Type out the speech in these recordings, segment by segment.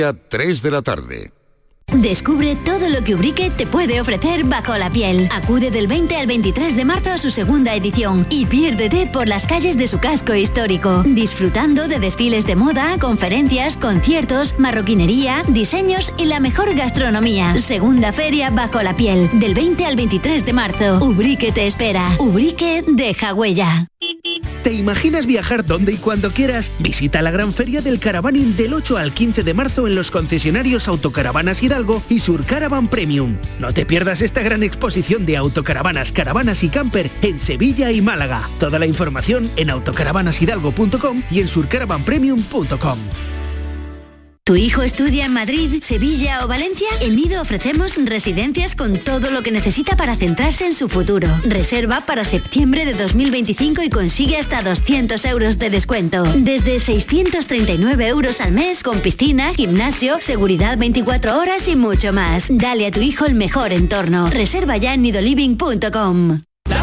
3 de la tarde. Descubre todo lo que Ubrique te puede ofrecer bajo la piel. Acude del 20 al 23 de marzo a su segunda edición y piérdete por las calles de su casco histórico, disfrutando de desfiles de moda, conferencias, conciertos, marroquinería, diseños y la mejor gastronomía. Segunda feria bajo la piel, del 20 al 23 de marzo. Ubrique te espera. Ubrique deja huella. ¿Te imaginas viajar donde y cuando quieras? Visita la gran feria del caravaning del 8 al 15 de marzo en los concesionarios Autocaravanas Hidalgo y Surcaravan Premium. No te pierdas esta gran exposición de autocaravanas, caravanas y camper en Sevilla y Málaga. Toda la información en autocaravanas-hidalgo.com y en surcaravanpremium.com. ¿Tu hijo estudia en Madrid, Sevilla o Valencia? En Nido ofrecemos residencias con todo lo que necesita para centrarse en su futuro. Reserva para septiembre de 2025 y consigue hasta 200 euros de descuento. Desde 639 euros al mes, con piscina, gimnasio, seguridad 24 horas y mucho más. Dale a tu hijo el mejor entorno. Reserva ya en nidoliving.com.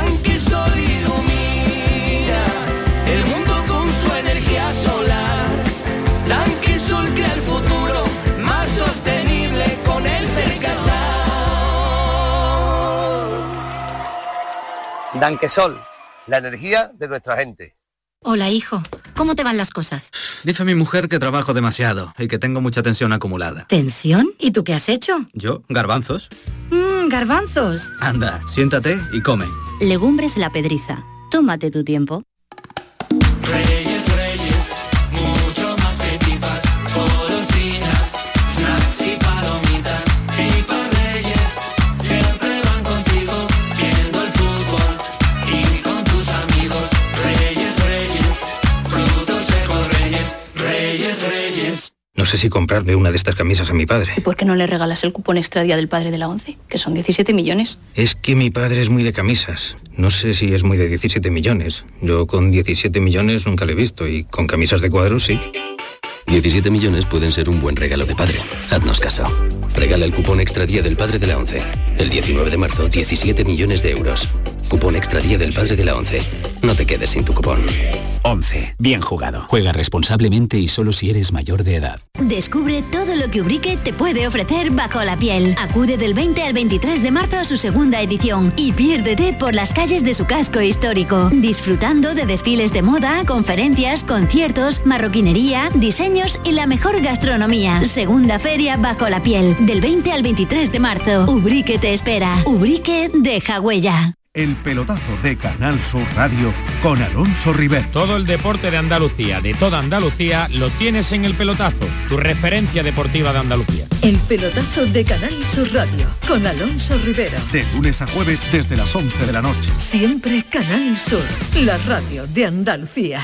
El mundo con su energía solar. Tanquesol crea el futuro más sostenible con el Cercastal. Tanquesol, la energía de nuestra gente. Hola, hijo. ¿Cómo te van las cosas? Dice mi mujer que trabajo demasiado y que tengo mucha tensión acumulada. ¿Tensión? ¿Y tú qué has hecho? ¿Yo? ¿Garbanzos? Garbanzos. Anda, siéntate y come. Legumbres La Pedriza. Tómate tu tiempo. No sé si comprarle una de estas camisas a mi padre. ¿Y por qué no le regalas el cupón extra día del padre de la ONCE? Que son 17 millones. Es que mi padre es muy de camisas. No sé si es muy de 17 millones. Yo con 17 millones nunca le he visto y con camisas de cuadros sí. 17 millones pueden ser un buen regalo de padre. Haznos caso. Regala el cupón extra día del padre de la ONCE. El 19 de marzo, 17 millones de euros. Cupón extra día del padre de la ONCE. No te quedes sin tu cupón. ONCE. Bien jugado. Juega responsablemente y solo si eres mayor de edad. Descubre todo lo que Ubrique te puede ofrecer bajo la piel. Acude del 20 al 23 de marzo a su segunda edición y piérdete por las calles de su casco histórico, disfrutando de desfiles de moda, conferencias, conciertos, marroquinería, diseños y la mejor gastronomía. Segunda feria bajo la piel, del 20 al 23 de marzo. Ubrique te espera. Ubrique deja huella. El pelotazo de Canal Sur Radio con Alonso Rivero. Todo el deporte de Andalucía, de toda Andalucía, lo tienes en El Pelotazo, tu referencia deportiva de Andalucía. El pelotazo de Canal Sur Radio con Alonso Rivero. De lunes a jueves desde las 11 de la noche. Siempre Canal Sur, la radio de Andalucía.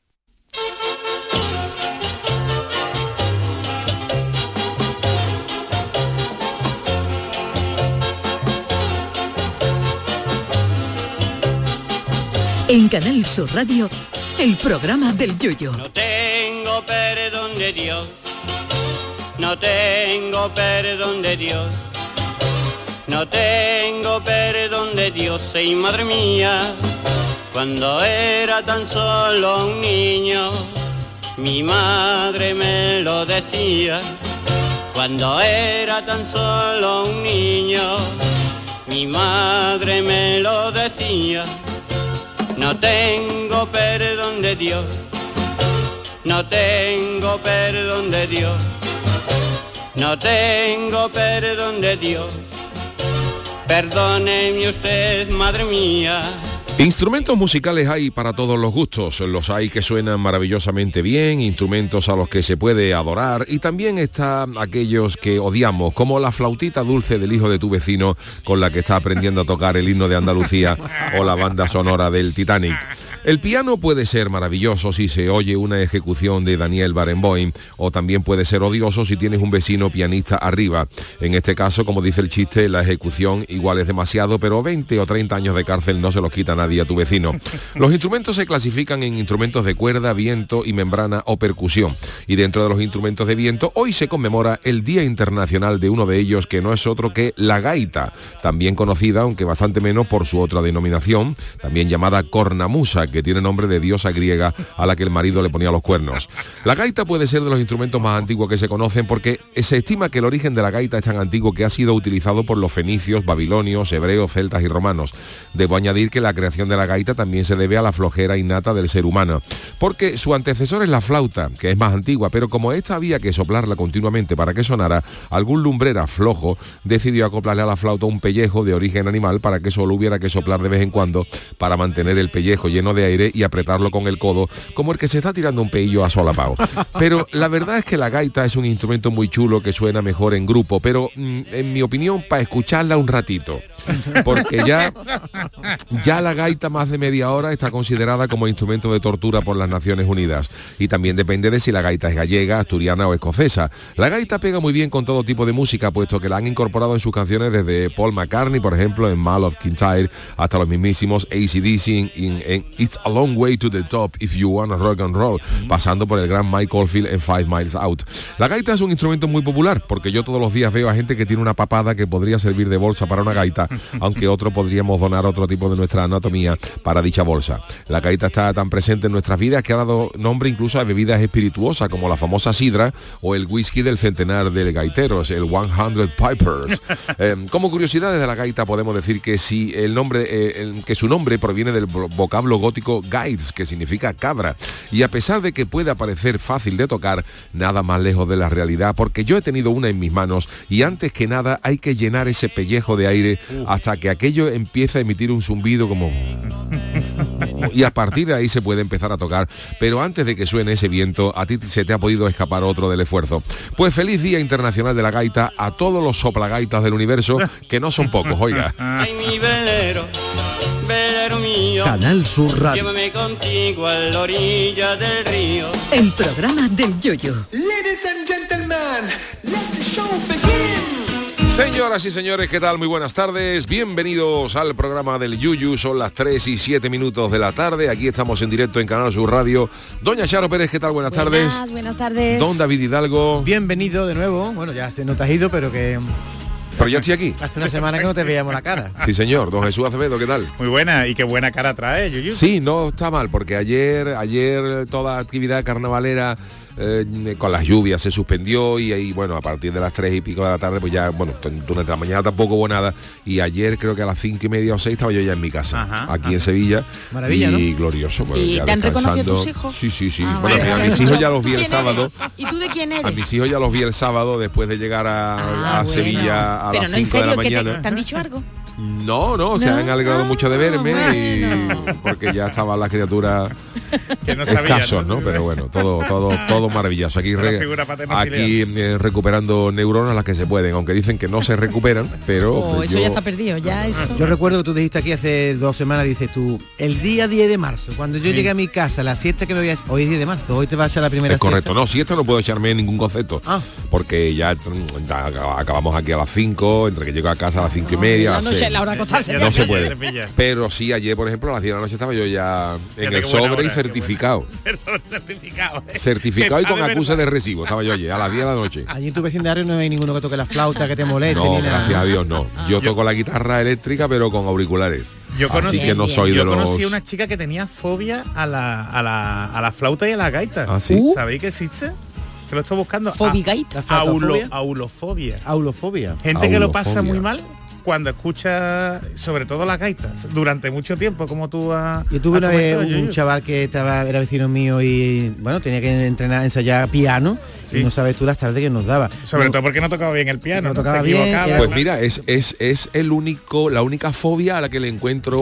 En Canal Sur Radio, el programa del Yoyo. No tengo perdón de Dios, no tengo perdón de Dios, no tengo perdón de Dios, y madre mía, cuando era tan solo un niño, mi madre me lo decía, cuando era tan solo un niño, mi madre me lo decía. No tengo perdón de Dios, no tengo perdón de Dios, no tengo perdón de Dios, perdóneme usted, madre mía. Instrumentos musicales hay para todos los gustos, los hay que suenan maravillosamente bien, instrumentos a los que se puede adorar y también están aquellos que odiamos, como la flautita dulce del hijo de tu vecino con la que está aprendiendo a tocar el himno de Andalucía o la banda sonora del Titanic. El piano puede ser maravilloso si se oye una ejecución de Daniel Barenboim o también puede ser odioso si tienes un vecino pianista arriba. En este caso, como dice el chiste, la ejecución igual es demasiado, pero 20 o 30 años de cárcel no se los quita nadie nadie a tu vecino. Los instrumentos se clasifican en instrumentos de cuerda, viento y membrana o percusión. Y dentro de los instrumentos de viento, hoy se conmemora el Día Internacional de uno de ellos, que no es otro que la gaita, también conocida, aunque bastante menos, por su otra denominación, también llamada cornamusa, que tiene nombre de diosa griega a la que el marido le ponía los cuernos. La gaita puede ser de los instrumentos más antiguos que se conocen, porque se estima que el origen de la gaita es tan antiguo que ha sido utilizado por los fenicios, babilonios, hebreos, celtas y romanos. Debo añadir que la creación de la gaita también se debe a la flojera innata del ser humano, porque su antecesor es la flauta, que es más antigua, pero como esta había que soplarla continuamente para que sonara, algún lumbrera flojo decidió acoplarle a la flauta un pellejo de origen animal para que solo hubiera que soplar de vez en cuando para mantener el pellejo lleno de aire y apretarlo con el codo, como el que se está tirando un peillo a solapao. Pero la verdad es que la gaita es un instrumento muy chulo que suena mejor en grupo, pero en mi opinión, para escucharla un ratito, porque ya la gaita más de media hora está considerada como instrumento de tortura por las Naciones Unidas, y también depende de si la gaita es gallega, asturiana o escocesa. La gaita pega muy bien con todo tipo de música, puesto que la han incorporado en sus canciones desde Paul McCartney, por ejemplo, en Mall of Kintyre, hasta los mismísimos AC/DC en It's a Long Way to the Top If You Wanna Rock and Roll, pasando por el gran Mike Oldfield en 5 Miles Out. La gaita es un instrumento muy popular, porque yo todos los días veo a gente que tiene una papada que podría servir de bolsa para una gaita, aunque otro podríamos donar otro tipo de nuestra anatomía para dicha bolsa. La gaita está tan presente en nuestras vidas que ha dado nombre incluso a bebidas espirituosas como la famosa sidra o el whisky del centenar de gaiteros, el 100 Pipers. Como curiosidades de la gaita podemos decir que si el nombre, que su nombre proviene del vocablo gótico gaids, que significa cabra, y a pesar de que pueda parecer fácil de tocar, nada más lejos de la realidad, porque yo he tenido una en mis manos y antes que nada hay que llenar ese pellejo de aire hasta que aquello empieza a emitir un zumbido como... y a partir de ahí se puede empezar a tocar, pero antes de que suene ese viento, a ti se te ha podido escapar otro del esfuerzo. Pues feliz Día Internacional de la Gaita a todos los soplagaitas del universo, que no son pocos, oiga. Ay, mi velero, velero mío, Canal Sur Radio. llévame contigo a la orilla del río. El programa del Yoyo. Ladies and gentlemen, let the show begin. Señoras y señores, ¿qué tal? Muy buenas tardes. Bienvenidos al programa del Yuyu. Son las 3:07 de la tarde. Aquí estamos en directo en Canal Sur Radio. Doña Charo Pérez, ¿qué tal? Buenas tardes. Buenas tardes. Don David Hidalgo. Bienvenido de nuevo. Bueno, ya se nos has ido, pero que... Pero ya estoy aquí. Hace una semana que no te veíamos la cara. Sí, señor. Don Jesús Acevedo, ¿qué tal? Muy buena, y qué buena cara trae, Yuyu. Sí, no está mal, porque ayer toda actividad carnavalera con las lluvias se suspendió y bueno, a partir de las 3:00 de la tarde, pues ya, bueno, durante la mañana tampoco hubo nada, y ayer creo que a las 5:30 o 6 estaba yo ya en mi casa, aquí en Sevilla. Maravilla, y ¿no? Glorioso. Pues, ¿Y ya te han reconocido descansando. tus hijos? Sí. Bueno, a mis hijos ya los vi el sábado. ¿Y tú de quién eres? A mis hijos ya los vi el sábado después de llegar a Sevilla a pero las no, 5 de la ¿en serio? mañana. ¿Te han dicho algo? No, se han alegrado mucho de verme, y porque ya estaban las criaturas que no sabía, escasos, ¿no? Pero bueno, todo maravilloso. Aquí, recuperando neuronas las que se pueden, aunque dicen que no se recuperan, pero... eso ya está perdido, ya eso... Yo recuerdo que tú dijiste aquí hace 2 semanas, dices tú, el día 10 de marzo, cuando yo llegué a mi casa, la siesta que me voy a... Hoy es 10 de marzo, hoy te vas a echar la primera siesta. Es correcto, no, siesta no puedo echarme ningún concepto, porque ya acabamos aquí a las 5, entre que llego a casa a las 5:30, a las 6. La hora de acostarse ya no se puede. Pero sí, ayer, por ejemplo, a las 10 de la noche estaba yo ya en el sobre y certificado. Certificado y con acuse de recibo. Estaba yo ayer, a las 10 de la noche. Allí en tu vecindario no hay ninguno que toque la flauta, que te moleste. No, ni nada. gracias a Dios no. Yo toco la guitarra eléctrica, pero con auriculares. Así que no soy de los... Yo conocí a una chica que tenía fobia a la flauta y a la gaita. ¿Ah, sí? ¿Sabéis que existe? Que lo estoy buscando. Fobigaita. Aulofobia. Gente que lo pasa muy mal cuando escucha sobre todo las gaitas durante mucho tiempo, como tú has... Yo tuve una vez un chaval que era vecino mío y bueno, tenía que ensayar piano. Sí. Y no sabes tú las tardes que nos daba. Sobre todo porque no tocaba bien el piano, no tocaba bien. Pues mira, es la única fobia a la que le encuentro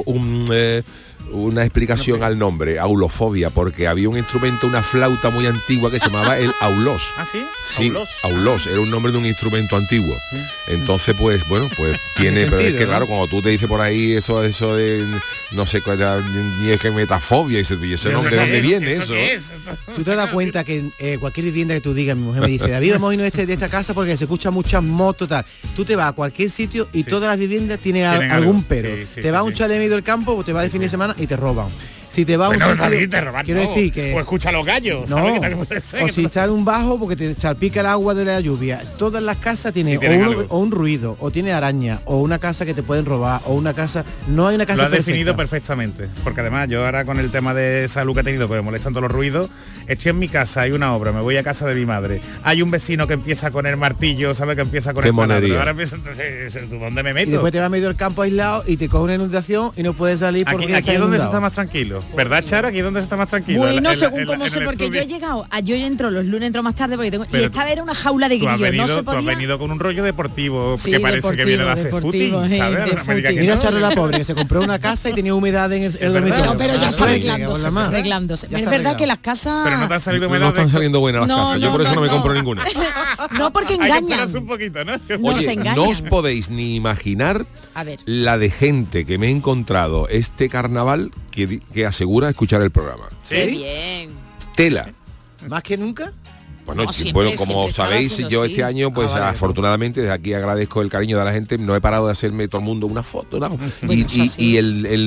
una explicación al nombre, aulofobia, porque había un instrumento, una flauta muy antigua que se llamaba el aulós. ¿Ah, sí? Sí, aulós, era un nombre de un instrumento antiguo. Entonces, pues bueno, pues tiene, pero es que claro, cuando tú te dices por ahí eso de no sé cuál, ni es que metafobia, y ese nombre, ¿de dónde viene eso? Tú te das cuenta que cualquier vivienda que tú digas, mi mujer me dice, David, vamos a irnos de esta casa porque se escucha muchas motos, tal. Tú te vas a cualquier sitio y todas las viviendas tienen algún pero. Te vas a un chalet en medio del campo, o te vas de fin de semana semana y te roban. Si te va a un sitio, quiero decir que o escucha los gallos, no, ¿sabes? Que también puede ser, o si está en un bajo porque te salpica el agua de la lluvia. Todas las casas tienen o un ruido, o tiene araña, o una casa que te pueden robar, o una casa, no hay una casa perfecta. Lo has perfecta. definido perfectamente, porque además yo ahora con el tema de salud que he tenido, pues me molestan todos los ruidos, estoy en mi casa, hay una obra, me voy a casa de mi madre, hay un vecino que empieza con el martillo, sabe que empieza con el taladro, ahora pienso, ¿dónde me meto? Y después te vas medio al campo aislado y te coge una inundación y no puedes salir porque aquí es donde se está más tranquilo, ¿verdad, Charo? Aquí es donde se está más tranquilo. Bueno, según cómo sé, porque yo he llegado, yo entro los lunes, entro más tarde porque tengo, y esta era una jaula de grillos, no se podía. Tú has venido con un rollo deportivo, que parece que viene de hacer footing, ¿sabes? Mira Charo la pobre, que se compró una casa y tenía humedad en el dormitorio. No, pero ya está arreglándose. Es verdad que las casas... Pero no te han salido humedad. No están saliendo buenas las casas, yo por eso no me compro ninguna. No, porque engañan. Un poquito, ¿no? Oye, no os podéis ni imaginar la de gente que me he encontrado este carnaval que asegura escuchar el programa. ¡Qué bien! Tela. ¿Más que nunca? Bueno, como sabéis, yo este año, pues afortunadamente, desde aquí agradezco el cariño de la gente, no he parado de hacerme todo el mundo una foto. Y el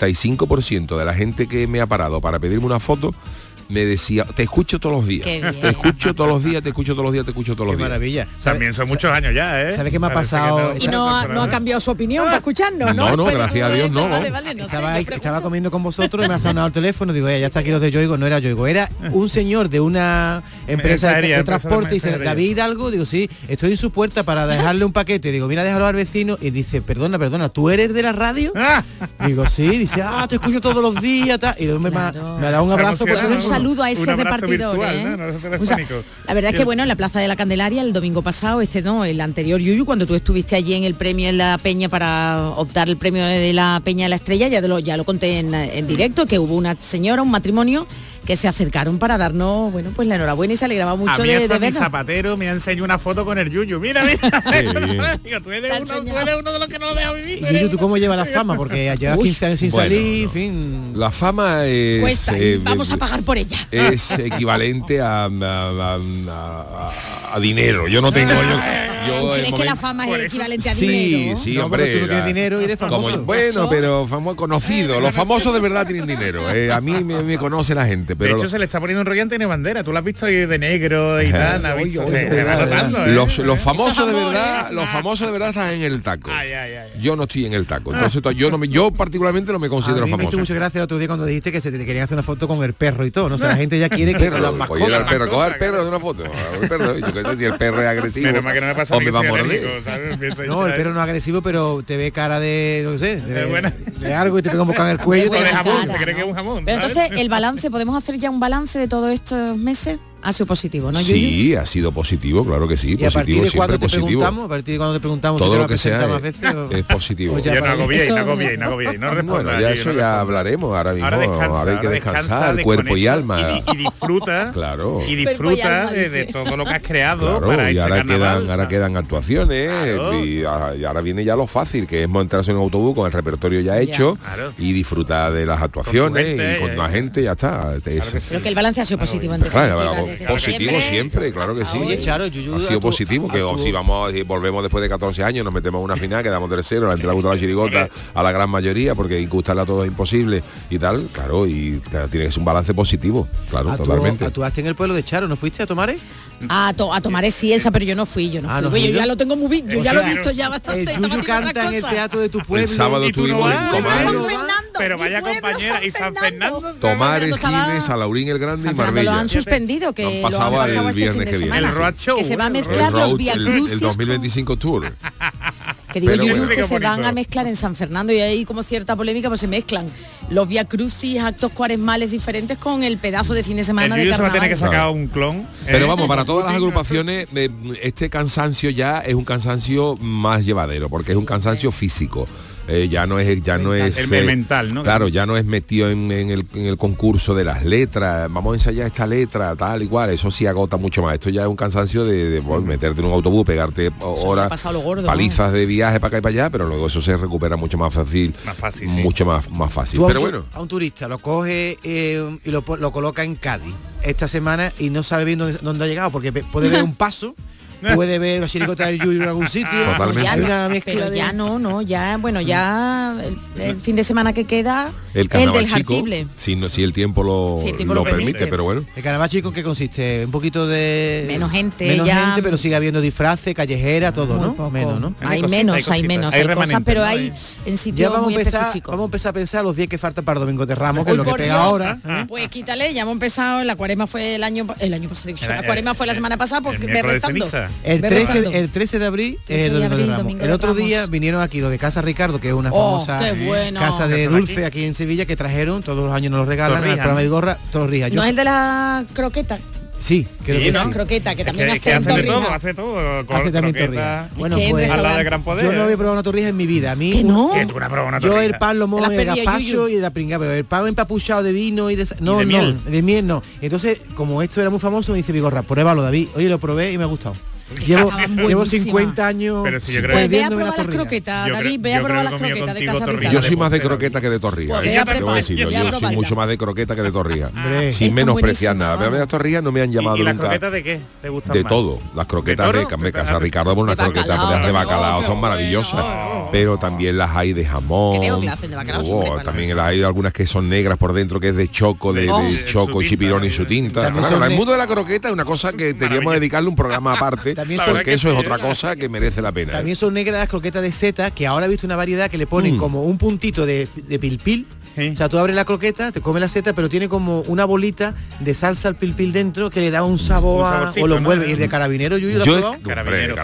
95% de la gente que me ha parado para pedirme una foto, me decía, te escucho todos los días, te escucho todos los días, te escucho todos los días, te escucho todos los días. Maravilla. También son muchos años ya, ¿eh? ¿Sabes qué me ha pasado? Y no ha cambiado su opinión para escucharnos, ¿no? No, gracias a Dios, no. Estaba comiendo con vosotros y me ha sonado el teléfono, digo, ya está aquí los de Yoigo, no era Yoigo, era un señor de una empresa de transporte y dice, David Hidalgo, digo, sí, estoy en su puerta para dejarle un paquete, digo, mira, déjalo al vecino, y dice, perdona, ¿tú eres de la radio? Digo, sí, dice, te escucho todos los días, y me ha dado un abrazo. Un saludo a ese repartidor, virtual, ¿no? La verdad es que bueno, en la Plaza de la Candelaria el domingo pasado, el anterior Yuyu, cuando tú estuviste allí en el premio en la Peña para optar el premio de la Peña de la Estrella, ya lo conté en directo, que hubo una señora, un matrimonio que se acercaron para darnos, bueno, pues la enhorabuena y se alegraba mucho de vernos. Mi zapatero me ha enseñado una foto con el Yuyu. Mira. Digo, tú eres uno de los que no lo deja vivir. Y Yuyu, ¿tú cómo llevas la fama? Porque llevas 15 años sin salir, en fin. La fama es... Cuesta, vamos a pagar por ella. Es equivalente a dinero. Yo no tengo... ¿Crees que la fama es equivalente a dinero? Sí, hombre. Tú no tienes dinero y eres famoso. Bueno, pero famoso conocido. Los famosos de verdad tienen dinero. A mí me conoce la gente. Pero de hecho, se le está poniendo un rollo en Tiene Bandera. Tú lo has visto ahí de negro y tal. Los famosos de verdad, los famosos de verdad están en el taco. Yo no estoy en el taco. Entonces yo particularmente no me considero famoso. Me hizo mucha gracia el otro día cuando dijiste que se te querían hacer una foto con el perro y todo. ¿No? O sea, la gente ya quiere que las mascotas. Oye, el perro, coja el perro de una foto. El perro, yo qué sé si el perro es agresivo. Pero más que no me pasa o me va a morder. No, el perro no es agresivo, pero te ve cara de, no sé, de algo y te pega un bocado en el cuello. De jamón, se cree que es un jamón. Pero entonces, el balance, ¿podemos hacer ya un balance de todos estos meses? Ha sido positivo, ¿no? Sí, ha sido positivo, claro que sí. ¿Y positivo, a partir de cuándo te preguntamos todo si lo que sea más veces, es positivo. Ya no hago bien, no respondo. Bueno, ya eso ya hablaremos ahora mismo. Ahora hay que descansar, cuerpo y alma. Y disfruta, claro. Y disfruta de todo lo que has creado para y ahora quedan actuaciones y ahora viene ya lo fácil, que es montarse en un autobús con el repertorio ya hecho y disfrutar de las actuaciones y con la gente, ya está. Creo que el balance ha sido positivo en definitiva. Positivo siempre, claro que sí. Oye, Charo, ha sido positivo, que si volvemos después de 14 años, nos metemos a una final, quedamos tercero, la gente le gusta la chirigota a la gran mayoría, porque incrustarla a todos es imposible y tal, claro, y tiene que ser un balance positivo, claro, totalmente. ¿Actuaste en el pueblo de Charo? ¿No fuiste a Tomares? A Tomares sí, esa, pero yo no fui. Yo ya lo tengo muy visto, yo ya lo he visto ya bastante. El Yuyu canta en el teatro de tu pueblo. El sábado estuvimos en Tomares. Pero vaya compañera, y San Fernando. Tomares, Gines, Alaurín el Grande y Marbella. Lo han suspendido, que han pasado el viernes que viene. El road show, que se va a mezclar los Via Crucis. El 2025 Tour. Que digo yo que se van a mezclar en San Fernando y hay como cierta polémica, pues se mezclan los Via Crucis, actos cuaresmales diferentes con el pedazo de fin de semana de carnaval. Se va a tener que sacar un clon. Pero vamos, para todas las agrupaciones, este cansancio ya es un cansancio más llevadero, porque es un cansancio físico. Ya no es mental, ¿no? Claro, ya no es metido en el concurso de las letras, vamos a ensayar esta letra, tal y cual, eso sí agota mucho más. Esto ya es un cansancio de meterte en un autobús, pegarte horas, palizas de viaje para acá y para allá, pero luego eso se recupera mucho más fácil, mucho más fácil. Pero bueno, a un turista lo coge y lo coloca en Cádiz esta semana y no sabe bien dónde ha llegado, porque puede ver un paso puede ver la chirigota del Yuyu en algún sitio. Totalmente. Hay una mezcla pero de... ya ya el fin de semana que queda, el carnaval del chico, Jartible. si el tiempo lo permite, pero bueno. ¿El carnaval chico en qué consiste? Un poquito de... Menos gente, pero sigue habiendo disfraces, callejera, todo, ¿no? Poco. Menos, ¿no? Hay menos, hay cosas, pero hay en sitios muy específicos. Vamos a empezar a pensar los días que faltan para el Domingo de Ramos, que es lo que pega ahora. Pues quítale, ya hemos empezado, la cuaresma fue el año pasado, la cuaresma fue la semana pasada porque me restando. El 13 de abril es el Domingo de Ramos. El otro día vinieron aquí los de Casa Ricardo, que es una famosa casa de dulce aquí en Sevilla, que trajeron, todos los años nos lo regalan, al programa de Gorra, Torrijas. ¿No es el de la croqueta? Sí, creo que sí. Croqueta, que también hace torrijas. Hace todo. Hace también torrijas. Bueno, pues al lado de Gran Poder. Yo no había probado una torrija en mi vida. A mí, ¿que no? Yo el pan lo mojo en el gazpacho y la pringa, pero el pan empapuchado de vino y de miel no. Entonces, como esto era muy famoso, me dice Vigorra, pruébalo, David. Oye, lo probé y me ha gustado. Llevo 50 años. Pero si yo creo pues ve a probar las croquetas, David, ve a probar las croquetas de Casa Ricardo. Yo soy más de croqueta que de torrija. Yo soy mucho más de croqueta que de torrija. Sin menospreciar nada. Pero las torrijas no me han llamado nunca. ¿Y las croquetas de qué te gustan más? De más? todo. Las croquetas de Casa Ricardo, por unas croquetas de bacalao son maravillosas. Pero también las hay de jamón. Creo que las hacen de bacalao. También hay algunas que son negras por dentro, que es de choco, de choco, chipirón y su tinta. El mundo de la croqueta es una cosa que deberíamos dedicarle un programa aparte, porque eso es otra cosa que merece la pena. También son negras las croquetas de seta, que ahora he visto una variedad que le ponen como un puntito de pilpil. O sea, tú abres la croqueta, te comes la seta, pero tiene como una bolita de salsa al pilpil dentro que le da un sabor o lo envuelve. ¿Y el de carabinero, Yuyu, lo has probado? Carabinero.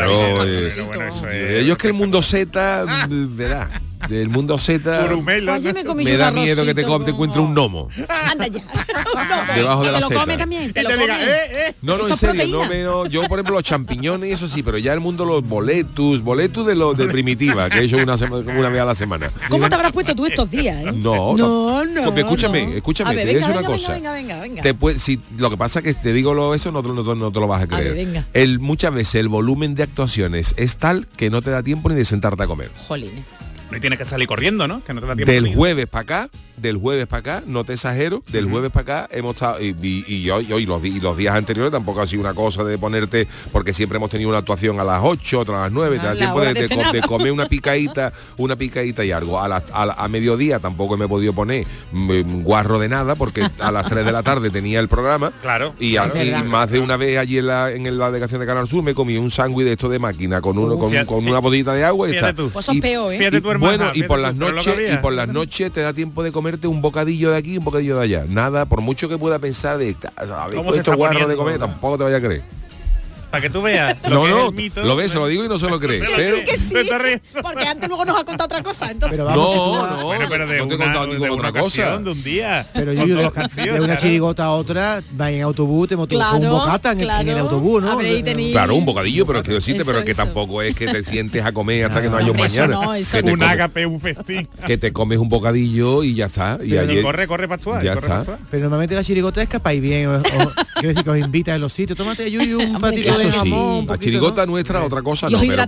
Yo es que el mundo seta, verá. Del mundo Z me da miedo que te encuentre un gnomo. Anda ya. Debajo de la seta. ¿Te lo come también? ¿Te lo come? No, en serio, yo por ejemplo los champiñones y eso sí, pero ya el mundo los boletus de los de primitiva, que he hecho una vez a la semana. ¿Cómo te habrás puesto tú estos días? No. Porque escúchame, te voy a decir una cosa. Venga. Si lo que pasa es que te digo eso, no te lo vas a creer. Muchas veces el volumen de actuaciones es tal que no te da tiempo ni de sentarte a comer. Jolines. Y tienes que salir corriendo, ¿no? Que no te da tiempo. Del jueves para acá, no te exagero, del jueves para acá hemos estado, y hoy los días anteriores tampoco ha sido una cosa de ponerte, porque siempre hemos tenido una actuación a las 8, otra a las 9, te da tiempo de comer una picadita y algo. A mediodía tampoco me he podido poner guarro de nada, porque a las 3 de la tarde tenía el programa. Claro. Y más de una vez allí en la delegación de Canal Sur me comí un sándwich de esto de máquina con una botellita de agua y está. Pues sos peor, y por las noches te da tiempo de comerte un bocadillo de aquí, un bocadillo de allá. Nada, por mucho que pueda pensar de esto guarro de comer, tampoco te vaya a creer. Para que tú veas lo ves, se lo digo y no se lo crees. Pero que sí, porque antes luego nos ha contado otra cosa. Entonces. Pero pero de otra cosa. De un día. Pero yo de una chirigota a otra, va en autobús, te montas un bocata en el autobús, ¿no? Claro, un bocadillo, pero que tampoco es que te sientes a comer hasta que no haya un mañana. Un ágape, un festín. Que te comes un bocadillo y ya está. Y corre para actuar. Ya está. Pero normalmente la chirigota es capaz bien. Quiero decir que os invita en los sitios. Tómate, Yuyu, un patito de jamón. La chirigota nuestra otra cosa no, pero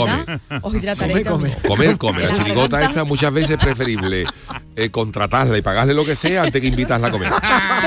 comer. La chirigota esta muchas veces es preferible contratarla y pagarle lo que sea antes que invitarla a comer.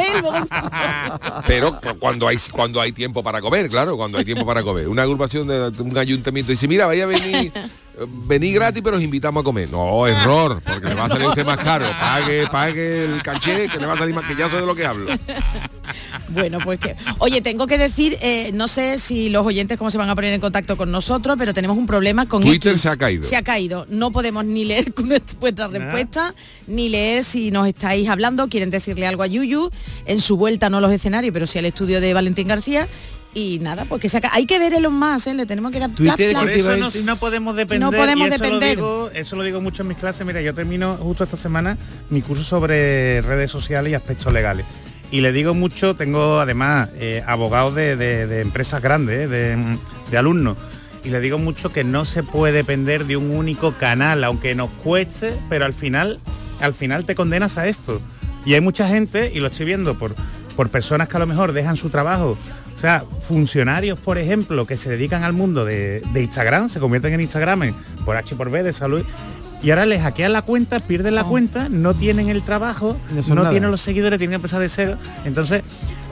Pero cuando hay tiempo para comer, claro, cuando hay tiempo para comer. Una agrupación de un ayuntamiento dice, mira, vaya a venir gratis, pero os invitamos a comer. No, error, porque le va a salir usted más caro. Pague el caché, que le va a salir más, que ya sé de lo que hablo. Bueno, pues oye, tengo que decir, no sé si los oyentes cómo se van a poner en contacto con nosotros, pero tenemos un problema con Twitter. X. Se ha caído. No podemos ni leer vuestra respuesta, ni leer si nos estáis hablando, quieren decirle algo a Yuyu, en su vuelta no a los escenarios, pero sí al estudio de Valentín García. Y nada, porque hay que ver Elon Musk, le tenemos que dar Twitter, por eso no podemos depender. Eso lo digo mucho en mis clases. Mira, yo termino justo esta semana mi curso sobre redes sociales y aspectos legales. Y le digo mucho, tengo además abogados de empresas grandes, de alumnos, y le digo mucho que no se puede depender de un único canal, aunque nos cueste, pero al final te condenas a esto. Y hay mucha gente, y lo estoy viendo por personas que a lo mejor dejan su trabajo. O sea, funcionarios, por ejemplo, que se dedican al mundo de Instagram, se convierten en Instagram por H y por B de salud, y ahora les hackean la cuenta, pierden la cuenta, no tienen el trabajo, no tienen los seguidores, tienen que empezar de cero. Entonces,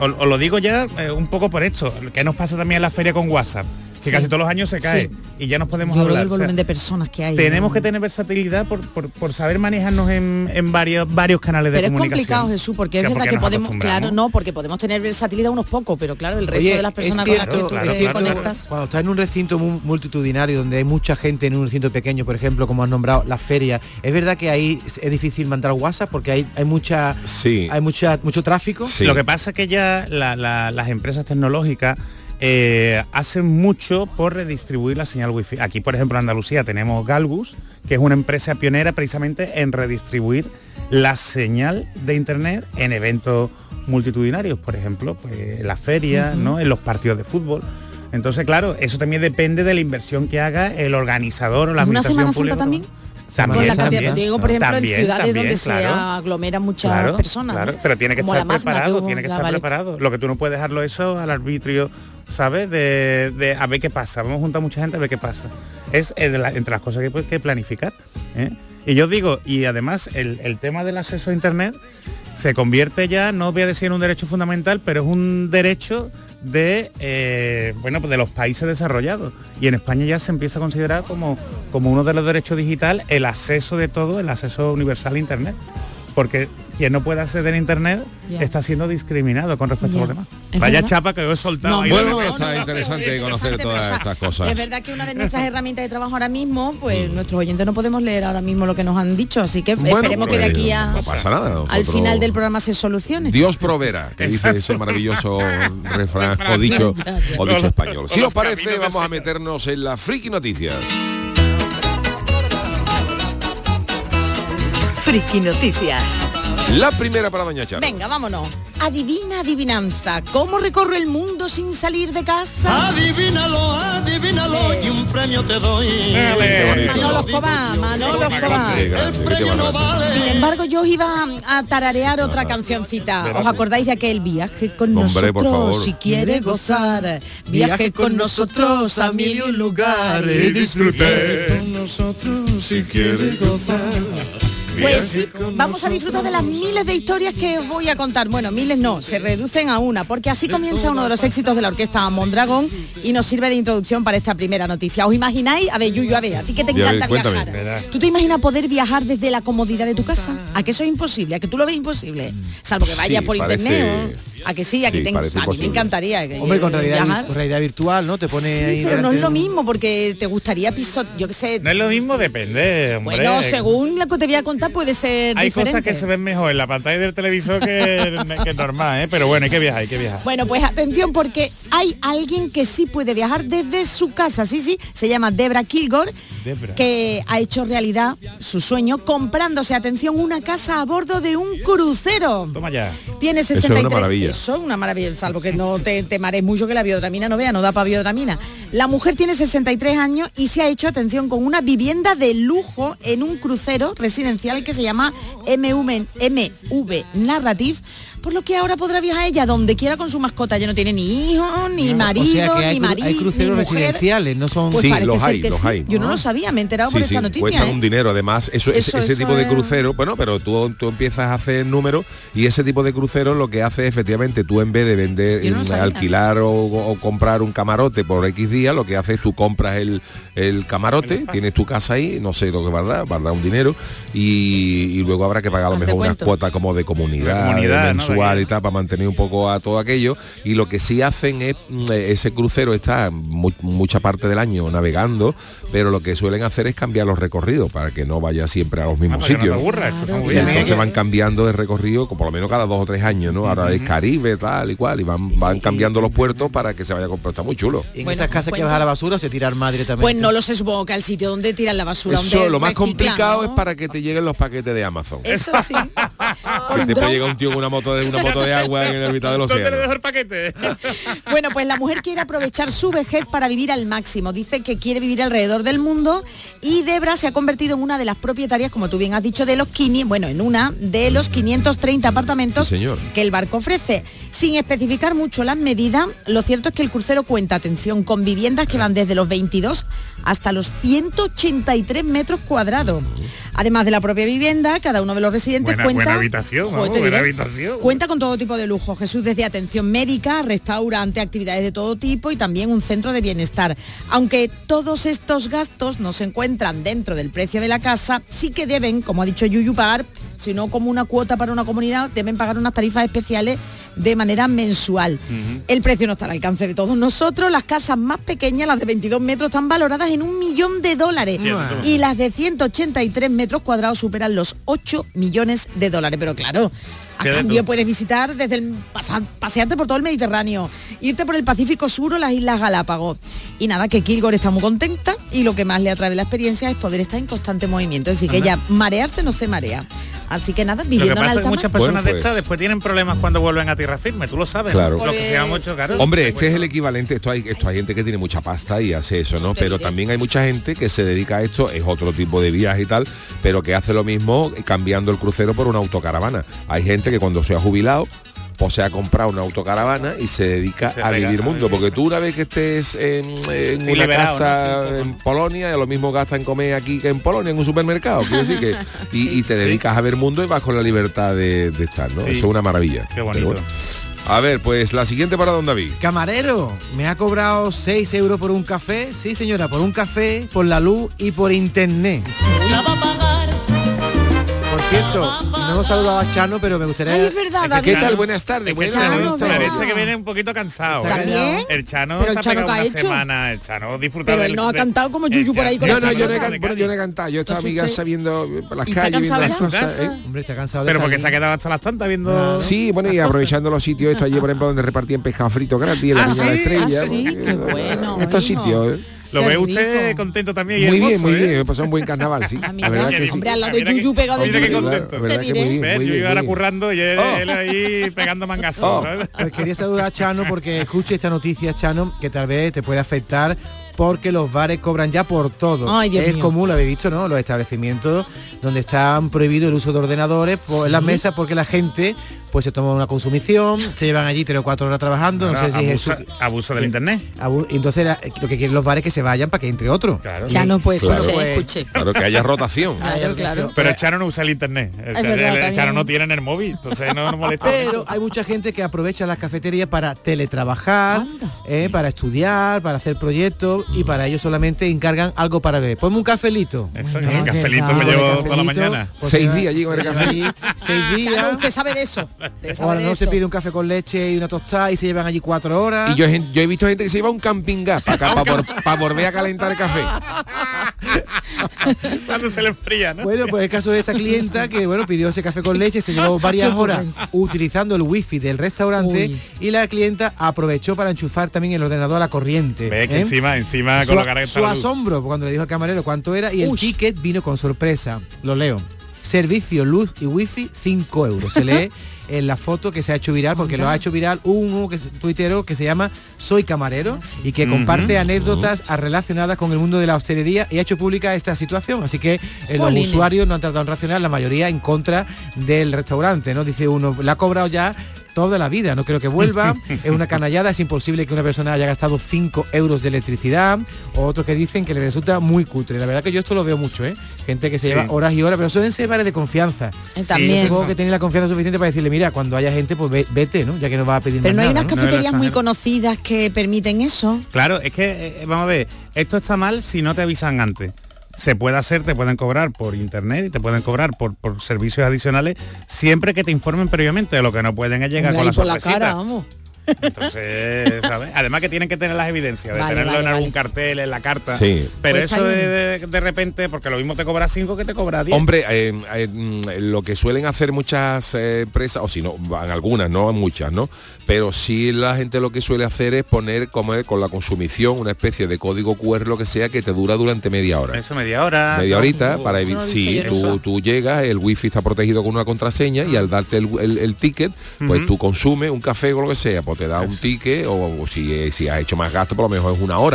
os lo digo ya un poco por esto, que nos pasa también en la feria con WhatsApp, que casi todos los años se cae y ya nos podemos hablar. El volumen de personas que hay. Tenemos que tener versatilidad por saber manejarnos en varios canales de comunicación. Pero es complicado, Jesús, porque es verdad que podemos, porque podemos tener versatilidad unos pocos, pero claro, el resto de las personas con las que tú te conectas. Cuando estás en un recinto multitudinario, donde hay mucha gente en un recinto pequeño, por ejemplo, como has nombrado, la feria, es verdad que ahí es difícil mandar WhatsApp porque hay mucho tráfico. Sí. Lo que pasa es que ya las empresas tecnológicas hacen mucho por redistribuir la señal wifi. Aquí, por ejemplo, en Andalucía tenemos Galbus, que es una empresa pionera precisamente en redistribuir la señal de internet en eventos multitudinarios, por ejemplo, pues, en las ferias, ¿no? En los partidos de fútbol. Entonces, claro, eso también depende de la inversión que haga el organizador o la administración pública. ¿Una Semana Santa también? También, digo, por ejemplo, en ciudades donde se aglomeran muchas personas. Claro, pero tiene que estar preparado, Lo que tú no puedes dejarlo eso al arbitrio, ¿sabes? De a ver qué pasa. Vamos a juntar mucha gente a ver qué pasa. Es entre las cosas que hay que planificar. Y yo digo, y además el tema del acceso a internet se convierte ya, no voy a decir en un derecho fundamental, pero es un derecho de los países desarrollados, y en España ya se empieza a considerar como uno de los derechos digitales el acceso de todo, el acceso universal a internet, porque quien no puede acceder a internet está siendo discriminado con respecto a los demás. Vaya chapa que os he soltado. Está interesante conocer todas estas cosas. Es verdad que una de nuestras herramientas de trabajo ahora mismo, pues nuestros oyentes no podemos leer ahora mismo lo que nos han dicho, así que esperemos que de aquí no pasa nada, al final del programa se solucione. Dios proveerá, que dice ese maravilloso refrán o dicho español. Si os parece, vamos a meternos en las friki noticias. Friki Noticias. La primera para doña Charo. Venga, vámonos. Adivina, adivinanza. ¿Cómo recorro el mundo sin salir de casa? Adivínalo, y un premio te doy. Manolo Escobar. Sin embargo, yo os iba a tararear otra cancioncita. ¿Os acordáis de aquel viaje con nosotros? Si quiere gozar, viaje con nosotros a mil y un lugares y disfrute. Con nosotros si quiere gozar. Pues sí, vamos a disfrutar de las miles de historias que os voy a contar. Bueno, miles no, se reducen a una, porque así comienza uno de los éxitos de la orquesta Mondragón y nos sirve de introducción para esta primera noticia. ¿Os imagináis? A ver, Yuyu, a ti que te encanta viajar. ¿Tú te imaginas poder viajar desde la comodidad de tu casa? ¿A que eso es imposible? ¿A que tú lo ves imposible? Salvo que vayas por internet, ¿no? ¿A que sí? A mí me encantaría. Hombre, con realidad virtual, ¿no? Te pone ahí. Pero no es lo mismo, porque te gustaría yo qué sé. No es lo mismo, depende, hombre. Bueno, según lo que te voy a contar puede ser hay diferente. Cosas que se ven mejor en la pantalla del televisor que normal, pero bueno, hay que viajar. Bueno, pues atención, porque hay alguien que sí puede viajar desde su casa, sí, se llama Debra Kilgore, que ha hecho realidad su sueño comprándose, atención, una casa a bordo de un crucero. Toma ya. Tiene 63. Eso es una maravilla. Eso es una maravilla, salvo que no te marees mucho, que la biodramina no da para biodramina. La mujer tiene 63 años y se ha hecho, atención, con una vivienda de lujo en un crucero residencial que se llama MV Narrative, por lo que ahora podrá viajar ella donde quiera con su mascota. Ya no tiene ni hijos, ni marido, ni marido, hay cruceros residenciales, no son... Pues sí, los hay. Yo no lo sabía, me he enterado por esta noticia. Cuestan un dinero, además, ese tipo de crucero, bueno, pero tú empiezas a hacer números y ese tipo de crucero lo que hace efectivamente, tú en vez de vender, alquilar o comprar un camarote por X días, lo que hace es tú compras el camarote, tienes tu casa ahí, no sé lo que va a dar un dinero y luego habrá que pagar a lo mejor una cuota como de comunidad mensual, ¿no? Y tal, para mantener un poco a todo aquello, y lo que sí hacen es ese crucero está mucha parte del año navegando, pero lo que suelen hacer es cambiar los recorridos para que no vaya siempre a los mismos sitios. Y entonces van cambiando de recorrido por lo menos cada 2 o 3 años, ¿no? Ahora es Caribe, tal y cual, y van cambiando los puertos para que se vaya a comprar. Está muy chulo. ¿Y en esas casas que vas a la basura se tira al mar directamente? Pues no lo sé, supongo que al sitio donde tiran la basura. Eso, lo más complicado es para que te lleguen los paquetes de Amazon. Eso sí. Que te puede llegar un tío con una moto de agua en el mitad del océano. ¿Dónde le dejo el paquete? Bueno, pues la mujer quiere aprovechar su vejez para vivir al máximo. Dice que quiere vivir alrededor del mundo y Debra se ha convertido en una de las propietarias, como tú bien has dicho, en una de los 530 apartamentos que el barco ofrece. Sin especificar mucho las medidas, lo cierto es que el crucero cuenta, atención, con viviendas que van desde los 22 hasta los 183 metros cuadrados. Además de la propia vivienda, cada uno de los residentes cuenta Cuenta con todo tipo de lujo, Jesús, desde atención médica, restaurante, actividades de todo tipo y también un centro de bienestar. Aunque todos estos gastos no se encuentran dentro del precio de la casa, sí que deben, como ha dicho Yuyu, pagar, si no como una cuota para una comunidad, deben pagar unas tarifas especiales de manera mensual. El precio no está al alcance de todos nosotros. Las casas más pequeñas, las de 22 metros, están valoradas en $1 millón y las de 183 metros cuadrados superan los 8 millones de dólares. Pero claro, a cambio puedes visitar pasearte por todo el Mediterráneo, irte por el Pacífico Sur o las Islas Galápagos. Y nada, que Kilgore está muy contenta y lo que más le atrae de la experiencia es poder estar en constante movimiento. Es decir, que ella marearse no se marea. Así que nada, viviendo en alta mar. Lo que pasa es que muchas personas de estas después tienen problemas cuando vuelven a tierra firme, tú lo sabes. Claro. Lo que sea mucho caro. Hombre, este es el equivalente, esto hay gente que tiene mucha pasta y hace eso, ¿no? Pero también hay mucha gente que se dedica a esto, es otro tipo de viaje y tal, pero que hace lo mismo cambiando el crucero por una autocaravana. Hay gente que cuando se ha jubilado, pues se ha comprado una autocaravana y se dedica a vivir mundo, porque tú una vez que estés en una casa, ¿no? En Polonia, lo mismo gasta en comer aquí que en Polonia, en un supermercado, quiere decir que y te dedicas a ver mundo y vas con la libertad de estar, ¿no? Eso es una maravilla. Qué bonito. Bueno. A ver, pues la siguiente para don David. Camarero, me ha cobrado 6 euros por un café. Sí, señora, por un café, por la luz y por internet. Por cierto, no hemos saludado a Chano, pero me gustaría... Ay, es verdad, David. ¿Qué tal? Buenas tardes. Parece que viene un poquito cansado. ¿También? El Chano pero se el Chano ha pegado una hecho. semana. El Chano disfrutado. Pero él no ha cantado como Yuyu por ahí con yo el Chano. Yo no he cantado. Yo estaba amiga sabiendo por las calles, viendo las cosas. Hombre, está cansado de pero salir. porque se ha quedado hasta las tantas viendo... Sí, bueno, y aprovechando los sitios estos allí, por ejemplo, donde repartían pescado frito gratis, la Niña de la Estrella. Sí, qué bueno. Estos sitios, Lo ve usted contento también. Muy bien, muy bien. Pasó un buen carnaval, sí. La verdad que sí. Hombre, al lado de Yuyu pegado de Yuyu. Yuyu. Yo iba ahora currando y él ahí pegando mangazos. Pues quería saludar a Chano porque escuche esta noticia, Chano, que tal vez te puede afectar porque los bares cobran ya por todo. Ay, Dios es mío. común, lo habéis visto, ¿no? Los establecimientos donde están prohibido el uso de ordenadores en las mesas porque la gente pues se toma una consumición, se llevan allí 3 o 4 horas trabajando, no sé si es eso. Abuso del internet. Entonces lo que quieren los bares es que se vayan para que entre otro. Claro. Ya no puede escuche. Claro, que haya rotación. Claro. Pero el Chano no usa el internet. El Chano no tiene en el móvil, entonces no molesta. Pero hay mucha gente que aprovecha las cafeterías para teletrabajar, para estudiar, para hacer proyectos y para ello solamente encargan algo para beber. Ponme un cafelito. Eso, el cafelito me llevo toda la mañana. Pues 6 días llego en el café. 6 días. Chano, usted sabe de eso. O no se pide un café con leche y una tostada y se llevan allí 4 horas. Y yo he visto gente que se lleva un camping gas para volver a calentar el café. Cuando se le enfría, ¿no? Bueno, pues el caso de esta clienta que pidió ese café con leche, se llevó varias horas utilizando el wifi del restaurante y la clienta aprovechó para enchufar también el ordenador a la corriente. Ve que encima con lo que su asombro cuando le dijo al camarero cuánto era y el ticket vino con sorpresa. Lo leo. Servicio, luz y wifi, 5 euros. Se lee en la foto que se ha hecho viral, porque lo ha hecho viral un tuitero que se llama Soy Camarero y que comparte anécdotas relacionadas con el mundo de la hostelería y ha hecho pública esta situación. Así que los usuarios no han tratado en racional, la mayoría en contra del restaurante, ¿no? Dice uno, le ha cobrado ya toda la vida, no creo que vuelva, es una canallada, es imposible que una persona haya gastado 5 euros de electricidad, o otros que dicen que le resulta muy cutre. La verdad que yo esto lo veo mucho, gente que se lleva horas y horas, pero suelen ser bares de confianza. También. Supongo que tiene la confianza suficiente para decirle, mira, cuando haya gente, pues vete, ¿no? Ya que no va a pedir pero más no hay nada, unas cafeterías muy conocidas que permiten eso. Claro, es que, vamos a ver, esto está mal si no te avisan antes. Se puede hacer, te pueden cobrar por internet y te pueden cobrar por servicios adicionales siempre que te informen previamente. De lo que no pueden es llegar con la sorpresita. Por la cara, vamos. Entonces, ¿sabes? Además que tienen que tener las evidencias, de tenerlo en algún cartel, en la carta. Sí. Pero pues eso de repente, porque lo mismo te cobra 5 que te cobra 10. Hombre, lo que suelen hacer muchas empresas, o si no, van algunas, no muchas, ¿no? Pero sí la gente lo que suele hacer es poner como con la consumición una especie de código QR, lo que sea, que te dura durante media hora. Eso, media hora. Media horita, para evitar. Sí, tú llegas, el wifi está protegido con una contraseña y al darte el ticket, pues tú consumes un café o lo que sea, pues te da un ticket o si has hecho más gasto, por lo mejor es 1 hora.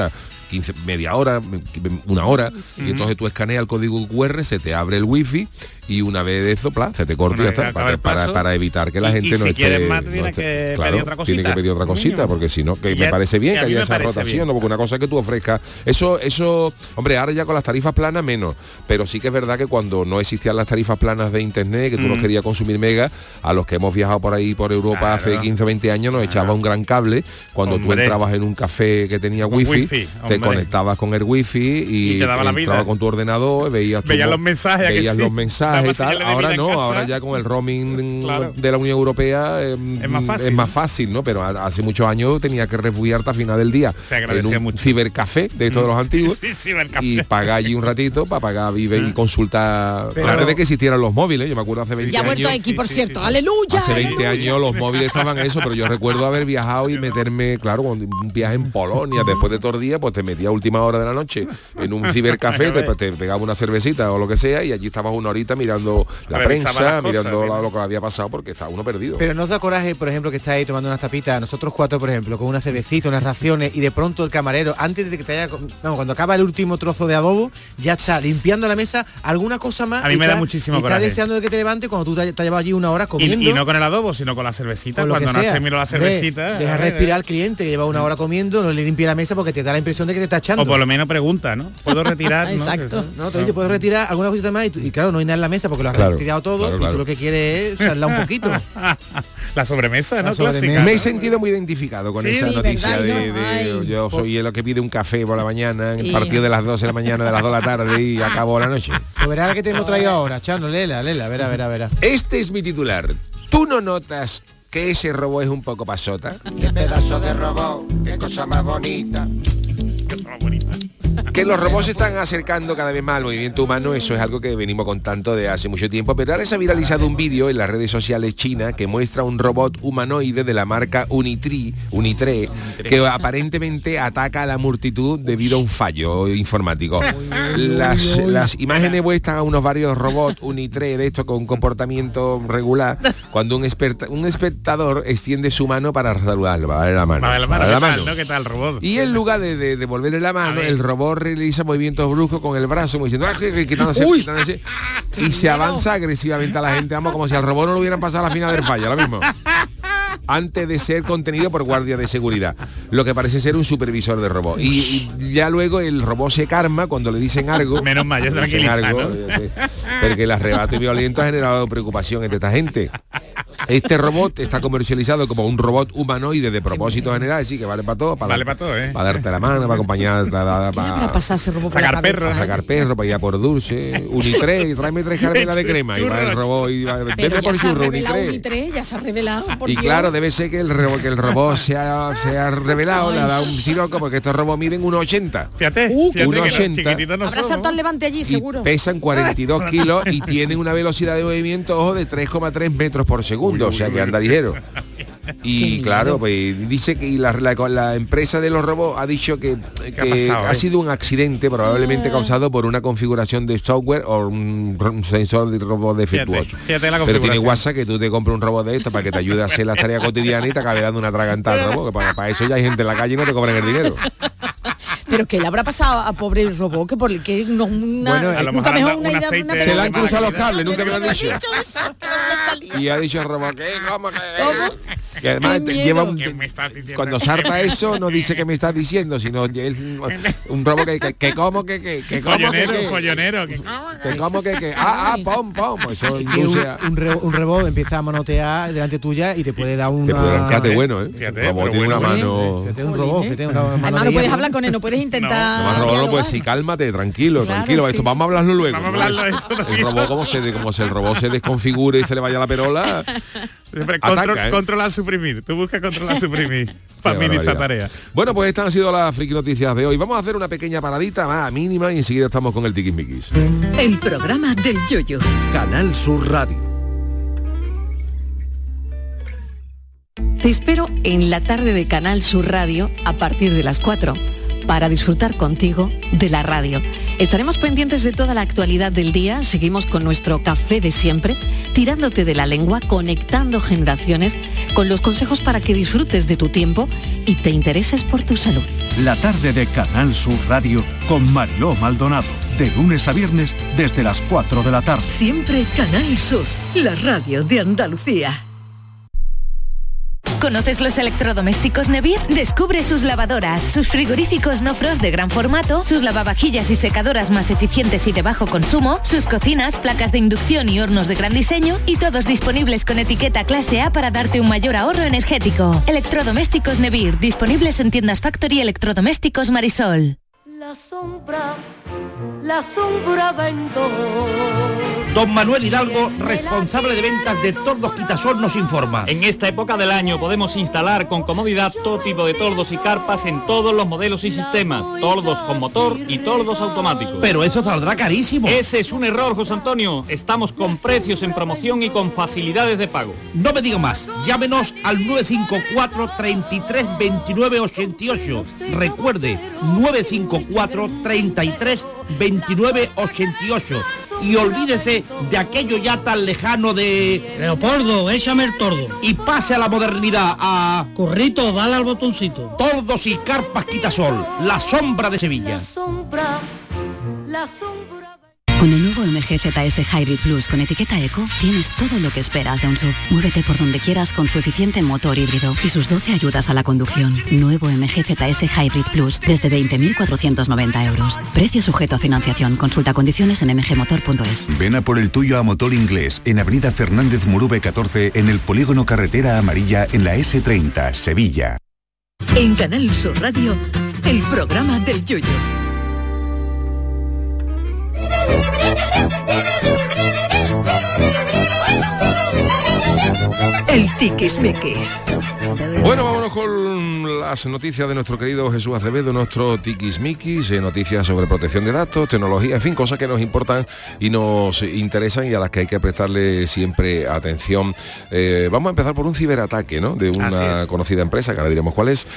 media hora, una hora, y entonces tú escaneas el código QR, se te abre el wifi y una vez de eso, se te corta y ya está, para evitar que la gente no esté... Más, tiene que pedir otra cosita. Tiene que pedir otra cosita, porque si no, que me parece bien que haya esa rotación, ¿no? Porque una cosa que tú ofrezcas, eso, hombre, ahora ya con las tarifas planas menos, pero sí que es verdad que cuando no existían las tarifas planas de internet, que tú no querías consumir mega, a los que hemos viajado por ahí por Europa hace 15 o 20 años nos echaba un gran cable cuando tú entrabas en un café que tenía wifi, te conectabas con el wifi y te daba la vida con tu ordenador, veías los mensajes, y tal. Ahora no, ahora ya con el roaming de la Unión Europea es más fácil, ¿no? Pero hace muchos años tenía que refugiarte a final del día en un cibercafé de todos los antiguos y pagar allí un ratito para pagar Vive y consultar antes de que existieran los móviles. Yo me acuerdo hace 20 años. Ya ha vuelto aquí, por cierto. ¡Aleluya! Hace 20 años los móviles estaban eso, pero yo recuerdo haber viajado y meterme, claro, un viaje en Polonia, después de todo el día, pues te metía a última hora de la noche en un cibercafé, te pegaba una cervecita o lo que sea y allí estabas una horita mirando la prensa, mirando lo que había pasado, porque estaba uno perdido. Pero ¿no da coraje, por ejemplo, que estáis tomando unas tapitas, nosotros 4, por ejemplo, con una cervecita, unas raciones, y de pronto el camarero, antes de que te haya... cuando acaba el último trozo de adobo, ya está limpiando la mesa, alguna cosa más... A mí me da muchísimo coraje. Está deseando de que te levante cuando tú te has llevado allí una hora comiendo. Y no con el adobo, sino con la cervecita, cuando no te miro la cervecita. Deja respirar al cliente que lleva una hora comiendo, no le limpia la mesa porque te da la impresión de que te está echando. O por lo menos pregunta, ¿no? ¿Puedo retirar? Exacto. No, te dice, puedo retirar alguna cosita más y claro, no hay nada en la mesa porque lo has retirado todo y tú lo que quieres es charlar un poquito. La sobremesa, ¿no? Clásica. Me he sentido muy identificado con esa noticia yo soy el que pide un café por la mañana, en el partido de las 12 de la mañana, de las 2 de la tarde y acabó la noche. Pues verás que te hemos traído ahora, Chano, léela, verá. Este es mi titular. ¿Tú no notas que ese robot es un poco pasota? Qué pedazo de robot, qué cosa más bonita. Que los robots se están acercando cada vez más al movimiento humano, eso es algo que venimos contando de hace mucho tiempo, pero ahora se ha viralizado un vídeo en las redes sociales chinas que muestra un robot humanoide de la marca Unitre, que aparentemente ataca a la multitud debido a un fallo informático. Las imágenes muestran a unos varios robots Unitre de estos con un comportamiento regular, cuando un espectador extiende su mano para saludarlo, para darle la mano. ¿Qué tal, robot? Y en lugar de devolverle la mano, el robot realiza movimientos bruscos con el brazo, como diciendo, quitándose, y se avanza agresivamente a la gente, como si al robot no lo hubieran pasado a la final del fallo, ahora mismo. Antes de ser contenido por guardias de seguridad, lo que parece ser un supervisor de robot. Y ya luego el robot se calma cuando le dicen algo. Menos mal, ya se tranquiliza, ¿no? Porque el arrebato violento ha generado preocupación entre esta gente. Este robot está comercializado como un robot humanoide de propósito general, sí, que vale para todo, para darte la mano, para acompañar, para sacar perro, para ir a por dulce, Unitre, tráeme 3 caramelas de crema, y va el robot y va por churro, Unitre, ya se ha revelado, por Dios. Claro, debe ser que el robot se ha revelado, le ha dado un siroco, porque estos robots miden 1,80. Fíjate 1,80. Habrá saltado al levante allí, seguro. Pesan 42 kilos y tienen una velocidad de movimiento, ojo, de 3,3 metros por segundo. O sea que anda ligero. Y claro, pues dice que la empresa de los robots ha dicho que ha sido un accidente probablemente causado por una configuración de software o un sensor de robot defectuoso. Pero tiene WhatsApp que tú te compras un robot de esto para que te ayude a hacer las tareas cotidianas y te acabe dando una tragantada al robot, que para eso ya hay gente en la calle y no te cobran el dinero. Pero que le habrá pasado a pobre robot que nunca mejor una idea, se le han cruzado los cables, nunca me lo han dicho. Y ha dicho el robot que además cuando salta eso no dice que me estás diciendo, sino es un robot que como que follonero pom eso un robot empieza a manotear delante tuya y te puede dar una... Te puede dar bueno, como tiene una mano... Un robot, además no puedes hablar con él, no puedes intentar... No, pues sí, cálmate, tranquilo. Esto vamos a hablarlo luego. El robot, como el robot se desconfigure y se le vaya la perola... Controlar, suprimir. Tú buscas controlar, suprimir para administrar tarea. Bueno, pues estas han sido las friki noticias de hoy. Vamos a hacer una pequeña paradita más mínima y enseguida estamos con el tiquismiquis. El programa del Yoyo. Canal Sur Radio. Te espero en la tarde de Canal Sur Radio a partir de las 4 para disfrutar contigo de la radio. Estaremos pendientes de toda la actualidad del día, seguimos con nuestro café de siempre, tirándote de la lengua, conectando generaciones, con los consejos para que disfrutes de tu tiempo y te intereses por tu salud. La tarde de Canal Sur Radio con Mariló Maldonado. De lunes a viernes desde las 4 de la tarde. Siempre Canal Sur, la radio de Andalucía. ¿Conoces los electrodomésticos Nevir? Descubre sus lavadoras, sus frigoríficos no frost de gran formato, sus lavavajillas y secadoras más eficientes y de bajo consumo, sus cocinas, placas de inducción y hornos de gran diseño, y todos disponibles con etiqueta clase A para darte un mayor ahorro energético. Electrodomésticos Nevir, disponibles en tiendas Factory Electrodomésticos Marisol. La sombra vendo. Don Manuel Hidalgo, responsable de ventas de Tordos Quitasol, nos informa. En esta época del año podemos instalar con comodidad todo tipo de tordos y carpas en todos los modelos y sistemas, tordos con motor y tordos automáticos. Pero eso saldrá carísimo. Ese es un error, José Antonio. Estamos con precios en promoción y con facilidades de pago. No me diga más, llámenos al 954 33 29 88. Recuerde, 954 33 29 88. Y olvídese de aquello ya tan lejano de... Leopoldo, échame el tordo. Y pase a la modernidad, a... Corrito, dale al botoncito. Tordos y carpas Quitasol, la sombra de Sevilla. La sombra. Con el nuevo MG ZS Hybrid Plus con etiqueta Eco, tienes todo lo que esperas de un SUV. Muévete por donde quieras con su eficiente motor híbrido y sus 12 ayudas a la conducción. Nuevo MG ZS Hybrid Plus desde 20.490 euros. Precio sujeto a financiación. Consulta condiciones en mgmotor.es. Ven a por el tuyo a Motor Inglés, en Avenida Fernández Murube 14, en el Polígono Carretera Amarilla, en la S30, Sevilla. En Canal Sur Radio, el programa del Yoyo. El tiquismiquis. Bueno, vámonos con las noticias de nuestro querido Jesús Acevedo, nuestro tiquismiquis, noticias sobre protección de datos, tecnología, en fin, cosas que nos importan y nos interesan y a las que hay que prestarle siempre atención. Vamos a empezar por un ciberataque, ¿no? De una conocida empresa, que ahora diremos cuál es,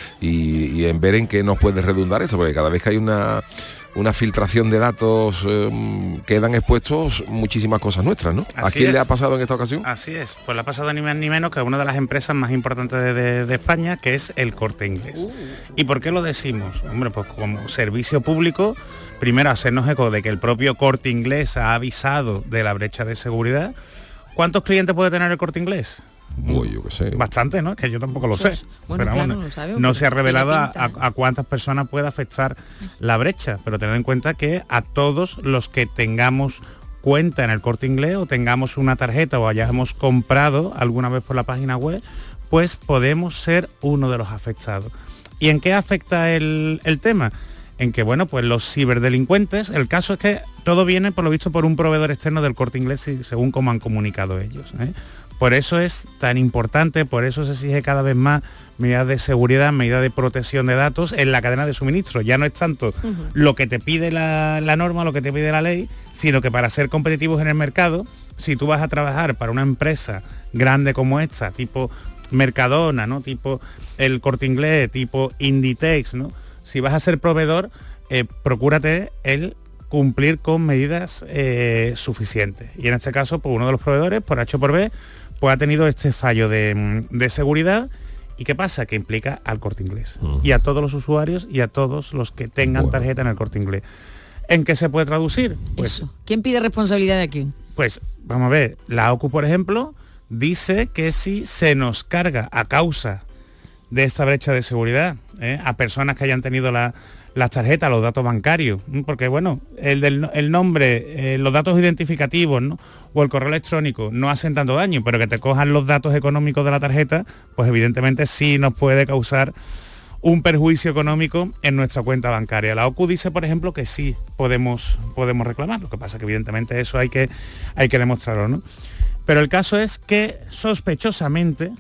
y en ver en qué nos puede redundar esto, porque cada vez que hay una filtración de datos, quedan expuestos muchísimas cosas nuestras, ¿no? ¿A quién le ha pasado en esta ocasión? Así es, pues le ha pasado ni más ni menos que a una de las empresas más importantes de España, que es el Corte Inglés. ¿Y por qué lo decimos? Hombre, pues como servicio público, primero hacernos eco de que el propio Corte Inglés ha avisado de la brecha de seguridad. ¿Cuántos clientes puede tener el Corte Inglés? Uy, yo qué sé. Bastante, ¿no? Es que yo tampoco lo sé. Bueno, pero claro, bueno, no se ha revelado a cuántas personas puede afectar la brecha, pero tened en cuenta que a todos los que tengamos cuenta en el Corte Inglés o tengamos una tarjeta o hayamos comprado alguna vez por la página web, pues podemos ser uno de los afectados. ¿Y en qué afecta el tema? En que, bueno, pues los ciberdelincuentes, el caso es que todo viene, por lo visto, por un proveedor externo del Corte Inglés, según como han comunicado ellos, ¿eh? Por eso es tan importante, por eso se exige cada vez más medidas de seguridad, medidas de protección de datos en la cadena de suministro. Ya no es tanto lo que te pide la norma, lo que te pide la ley, sino que para ser competitivos en el mercado, si tú vas a trabajar para una empresa grande como esta, tipo Mercadona, ¿no? Tipo el Corte Inglés, tipo Inditex, ¿no? Si vas a ser proveedor, procúrate el cumplir con medidas suficientes. Y en este caso, pues uno de los proveedores, por H o por B, pues ha tenido este fallo de seguridad. ¿Y qué pasa? Que implica al Corte Inglés. Y a todos los usuarios y a todos los que tengan tarjeta en el Corte Inglés. ¿En qué se puede traducir? Pues, eso. ¿Quién pide responsabilidad de quién? Pues vamos a ver, la OCU, por ejemplo, dice que si se nos carga a causa de esta brecha de seguridad, a personas que hayan tenido las tarjetas, los datos bancarios, porque bueno, el nombre, los datos identificativos, ¿no? O el correo electrónico no hacen tanto daño, pero que te cojan los datos económicos de la tarjeta, pues evidentemente sí nos puede causar un perjuicio económico en nuestra cuenta bancaria. La OCU dice, por ejemplo, que sí podemos reclamar, lo que pasa que evidentemente eso hay que demostrarlo, ¿no? Pero el caso es que sospechosamente,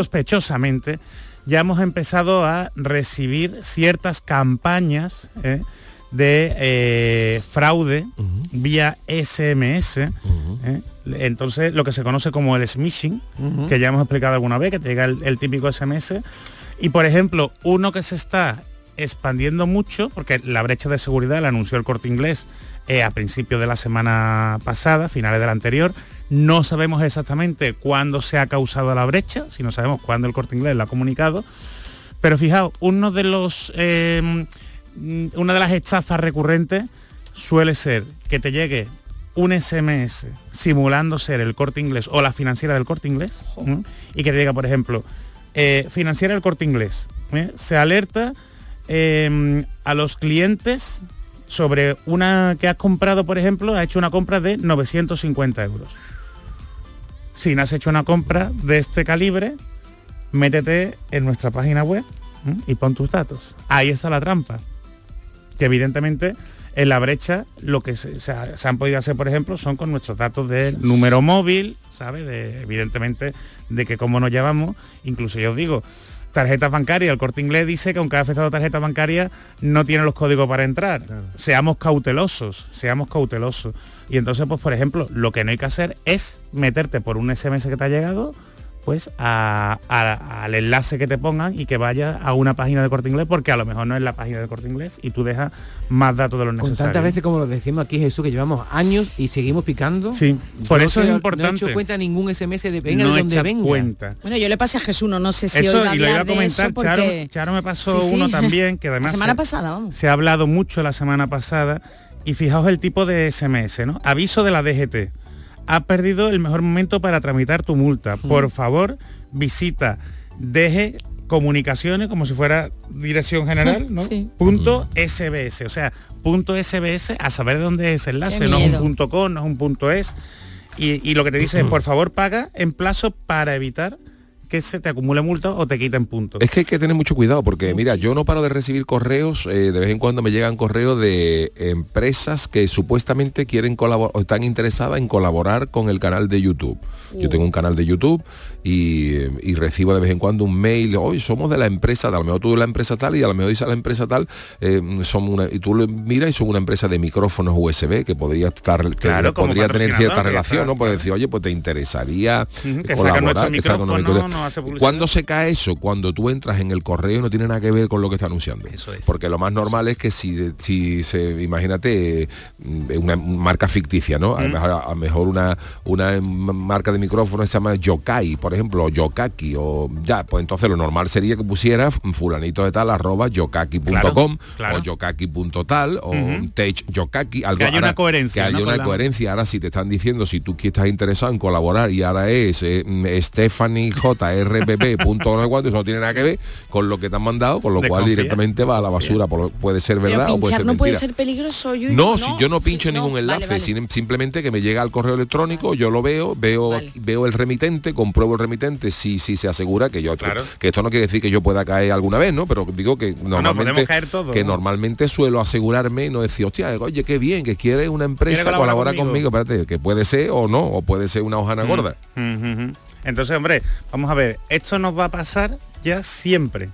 ya hemos empezado a recibir ciertas campañas de fraude vía SMS. Entonces, lo que se conoce como el smishing, que ya hemos explicado alguna vez, que te llega el típico SMS. Y, por ejemplo, uno que se está expandiendo mucho, porque la brecha de seguridad la anunció el Corte Inglés a principios de la semana pasada, finales de la anterior. No sabemos exactamente cuándo se ha causado la brecha, si no sabemos cuándo el Corte Inglés lo ha comunicado, Pero fijaos, una de las estafas recurrentes suele ser que te llegue un SMS simulando ser el Corte Inglés o la financiera del Corte Inglés, y que te diga, por ejemplo, financiera del Corte Inglés, se alerta a los clientes sobre una que has comprado, por ejemplo, ha hecho una compra de 950 euros. Si no has hecho una compra de este calibre, métete en nuestra página web y pon tus datos. Ahí está la trampa, que evidentemente en la brecha lo que se han podido hacer, por ejemplo, son con nuestros datos de número móvil, ¿sabes? Evidentemente, de que cómo nos llevamos. Incluso yo os digo, tarjetas bancarias, el Corte Inglés dice que aunque ha afectado tarjeta bancaria, no tiene los códigos para entrar. Claro. Seamos cautelosos. Y entonces, pues por ejemplo, lo que no hay que hacer es meterte por un SMS que te ha llegado, pues al enlace que te pongan y que vaya a una página de Corte Inglés, porque a lo mejor no es la página de Corte Inglés y tú dejas más datos de los necesarios. Con tantas veces como lo decimos aquí, Jesús, que llevamos años y seguimos picando. Sí, por eso es importante. No he hecho cuenta ningún SMS de venga de donde venga. Cuenta. Bueno, yo le pasé a Jesús, no sé si eso, hoy va a y lo iba a hablar comentar, de eso porque... Charo me pasó uno también, que además la semana pasada, vamos. Se ha hablado mucho la semana pasada, y fijaos el tipo de SMS, ¿no? Aviso de la DGT. Ha perdido el mejor momento para tramitar tu multa. Por favor, visita DG Comunicaciones, como si fuera Dirección General, ¿no? Sí. Punto SBS, o sea, punto SBS, a saber de dónde es ese enlace, no es un punto .com, no es un punto .es, y lo que te dice es, por favor, paga en plazo para evitar que se te acumule multa o te quiten puntos. Es que hay que tener mucho cuidado porque, mira, yo no paro de recibir correos, de vez en cuando me llegan correos de empresas que supuestamente quieren colaborar o están interesadas en colaborar con el canal de YouTube. Yo tengo un canal de YouTube y recibo de vez en cuando un mail, hoy somos de la empresa tal, a lo mejor tú de la empresa tal, y a lo mejor dice la empresa tal, y tú le miras y son una empresa de micrófonos USB que podría estar, claro, que podría tener cierta relación, ¿no? Puedes decir, oye, pues te interesaría colaborar, ¿Cuándo se cae eso? Cuando tú entras en el correo y no tiene nada que ver con lo que está anunciando. Eso es. Porque lo más normal es que si se, imagínate, una marca ficticia, ¿no? A lo mejor una marca de micrófonos se llama Yokai, por ejemplo, o Yokaki, o ya, pues entonces lo normal sería que pusiera fulanito de tal @yokaki.com, claro. O yokaki.tal, o Tech Yokaki, algo. Que haya una coherencia. Que haya una coherencia. Ahora, si te están diciendo, si tú estás interesado en colaborar y ahora es Stephanie JRPP eso no tiene nada que ver con lo que te han mandado, con lo cual directamente va a la basura. Puede ser verdad o puede ser no mentira. Puede ser peligroso. No, si yo no pincho ningún enlace, vale. Simplemente que me llega al correo electrónico, yo lo veo el remitente, compruebo el remitente si se asegura que yo, claro. Que esto no quiere decir que yo pueda caer alguna vez, ¿no? Pero digo que normalmente caer todo, que normalmente suelo asegurarme y no decir, hostia, oye, qué bien, que quiere una empresa colaborar conmigo, espérate, que puede ser o no, o puede ser una hojana gorda. Entonces, hombre, vamos a ver, esto nos va a pasar ya siempre.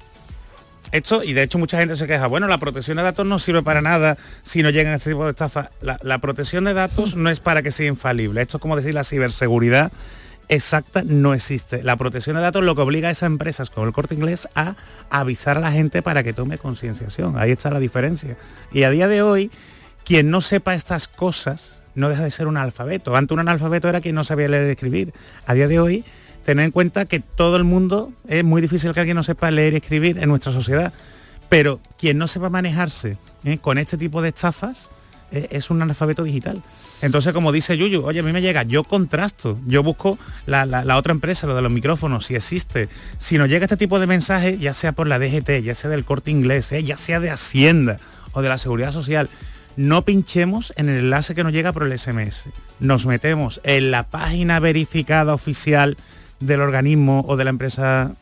Esto, y de hecho mucha gente se queja, bueno, la protección de datos no sirve para nada si no llegan a este tipo de estafas. La protección de datos no es para que sea infalible. Esto es como decir, la ciberseguridad exacta no existe. La protección de datos lo que obliga a esas empresas como el Corte Inglés a avisar a la gente para que tome concienciación. Ahí está la diferencia. Y a día de hoy, quien no sepa estas cosas no deja de ser un analfabeto. Antes un analfabeto era quien no sabía leer y escribir. A día de hoy, tened en cuenta que todo el mundo, es muy difícil que alguien no sepa leer y escribir en nuestra sociedad, pero quien no sepa manejarse con este tipo de estafas es un analfabeto digital. Entonces, como dice Yuyu, oye, a mí me llega, yo contrasto, yo busco la otra empresa, lo de los micrófonos, si existe. Si nos llega este tipo de mensaje, ya sea por la DGT, ya sea del Corte Inglés, ya sea de Hacienda o de la Seguridad Social, no pinchemos en el enlace que nos llega por el SMS. Nos metemos en la página verificada oficial del organismo o de la empresa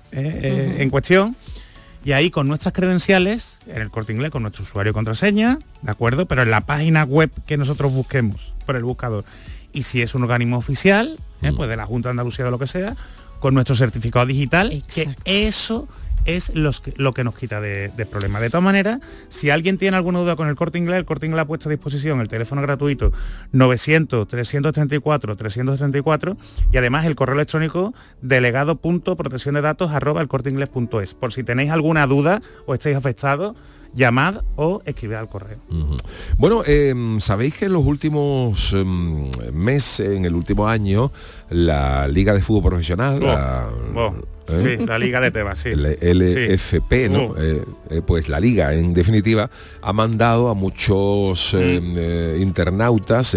en cuestión, y ahí con nuestras credenciales, en el Corte Inglés, con nuestro usuario y contraseña, ¿de acuerdo? Pero en la página web que nosotros busquemos por el buscador. Y si es un organismo oficial, pues de la Junta de Andalucía o de lo que sea, con nuestro certificado digital. Exacto. Que eso es lo que nos quita de problemas. De todas maneras, si alguien tiene alguna duda con el Corte Inglés ha puesto a disposición el teléfono gratuito 900-334-334 y además el correo electrónico delegado.protecciondedatos@elcorteingles.es. Por si tenéis alguna duda o estáis afectados, llamad o escribid al correo. Bueno, sabéis que en los últimos meses, en el último año, la Liga de Fútbol Profesional, sí, la Liga de Tebas, sí. El LFP, sí. ¿no? Pues la Liga, en definitiva, ha mandado a muchos internautas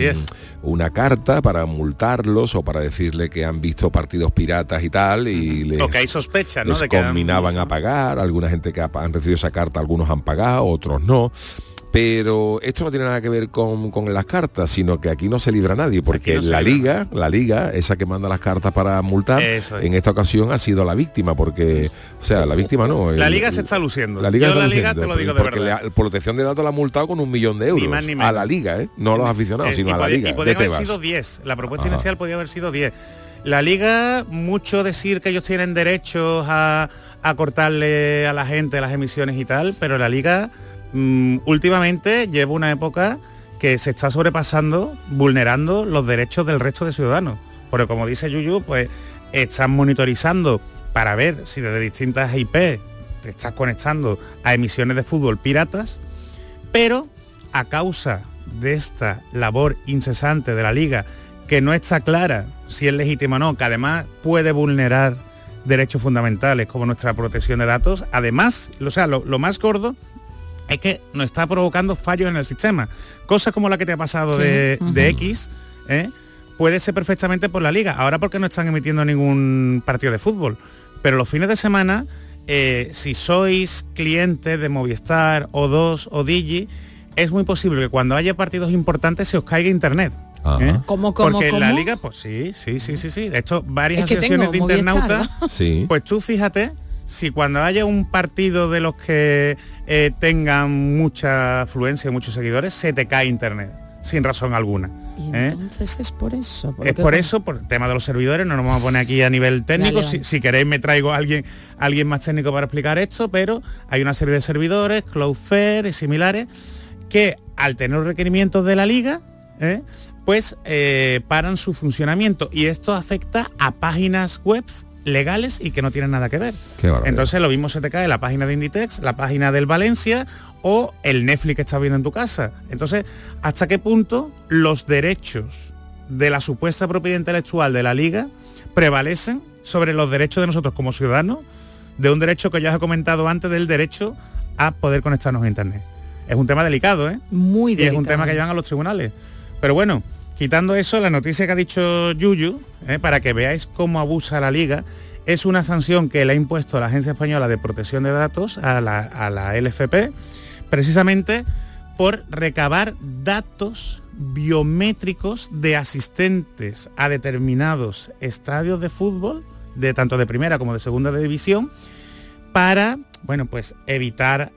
una carta para multarlos o para decirle que han visto partidos piratas y tal, y o que hay sospechas, ¿no? Les de que conminaban a pagar. Alguna gente que han recibido esa carta, algunos han pagado, otros no. Pero esto no tiene nada que ver con las cartas, sino que aquí no se libra nadie, porque la liga, esa que manda las cartas para multar, en esta ocasión ha sido la víctima, porque, o sea, la víctima no. La liga se está luciendo. La liga te lo digo de verdad. La protección de datos la ha multado con 1 millón de euros. Ni más ni menos. A la liga, no a los aficionados, sino a la liga. Y podía haber sido 10. La propuesta inicial podía haber sido 10. La liga, mucho decir que ellos tienen derechos a cortarle a la gente las emisiones y tal, pero la liga últimamente lleva una época que se está sobrepasando, vulnerando los derechos del resto de ciudadanos. Porque como dice Yuyu, pues están monitorizando para ver si desde distintas IP te estás conectando a emisiones de fútbol piratas, pero a causa de esta labor incesante de la liga, que no está clara si es legítima o no, que además puede vulnerar derechos fundamentales como nuestra protección de datos, además, o sea, lo más gordo es que nos está provocando fallos en el sistema. Cosas como la que te ha pasado de X, puede ser perfectamente por la liga. Ahora porque no están emitiendo ningún partido de fútbol. Pero los fines de semana, si sois clientes de Movistar, O2 o Digi, es muy posible que cuando haya partidos importantes se os caiga internet. ¿Cómo? Porque en la liga, pues sí. De hecho, varias asociaciones de internautas, pues tú fíjate, si cuando haya un partido de los que tengan mucha afluencia, muchos seguidores, se te cae internet, sin razón alguna. Y entonces es por eso. Es por eso, por el tema de los servidores, no nos vamos a poner aquí a nivel técnico. Vale. Si queréis me traigo a alguien más técnico para explicar esto, pero hay una serie de servidores, Cloudflare y similares, que al tener los requerimientos de la liga, pues paran su funcionamiento, y esto afecta a páginas web legales y que no tienen nada que ver. Entonces lo mismo se te cae la página de Inditex, la página del Valencia o el Netflix que estás viendo en tu casa. Entonces, ¿hasta qué punto los derechos de la supuesta propiedad intelectual de la liga prevalecen sobre los derechos de nosotros como ciudadanos, de un derecho que ya os he comentado antes, del derecho a poder conectarnos a internet? Es un tema delicado, Muy delicado. Y es un tema que llevan a los tribunales. Pero bueno, quitando eso, la noticia que ha dicho Yuyu, para que veáis cómo abusa la liga, es una sanción que le ha impuesto la Agencia Española de Protección de Datos a la LFP, precisamente por recabar datos biométricos de asistentes a determinados estadios de fútbol, tanto de primera como de segunda división, para, bueno, pues evitar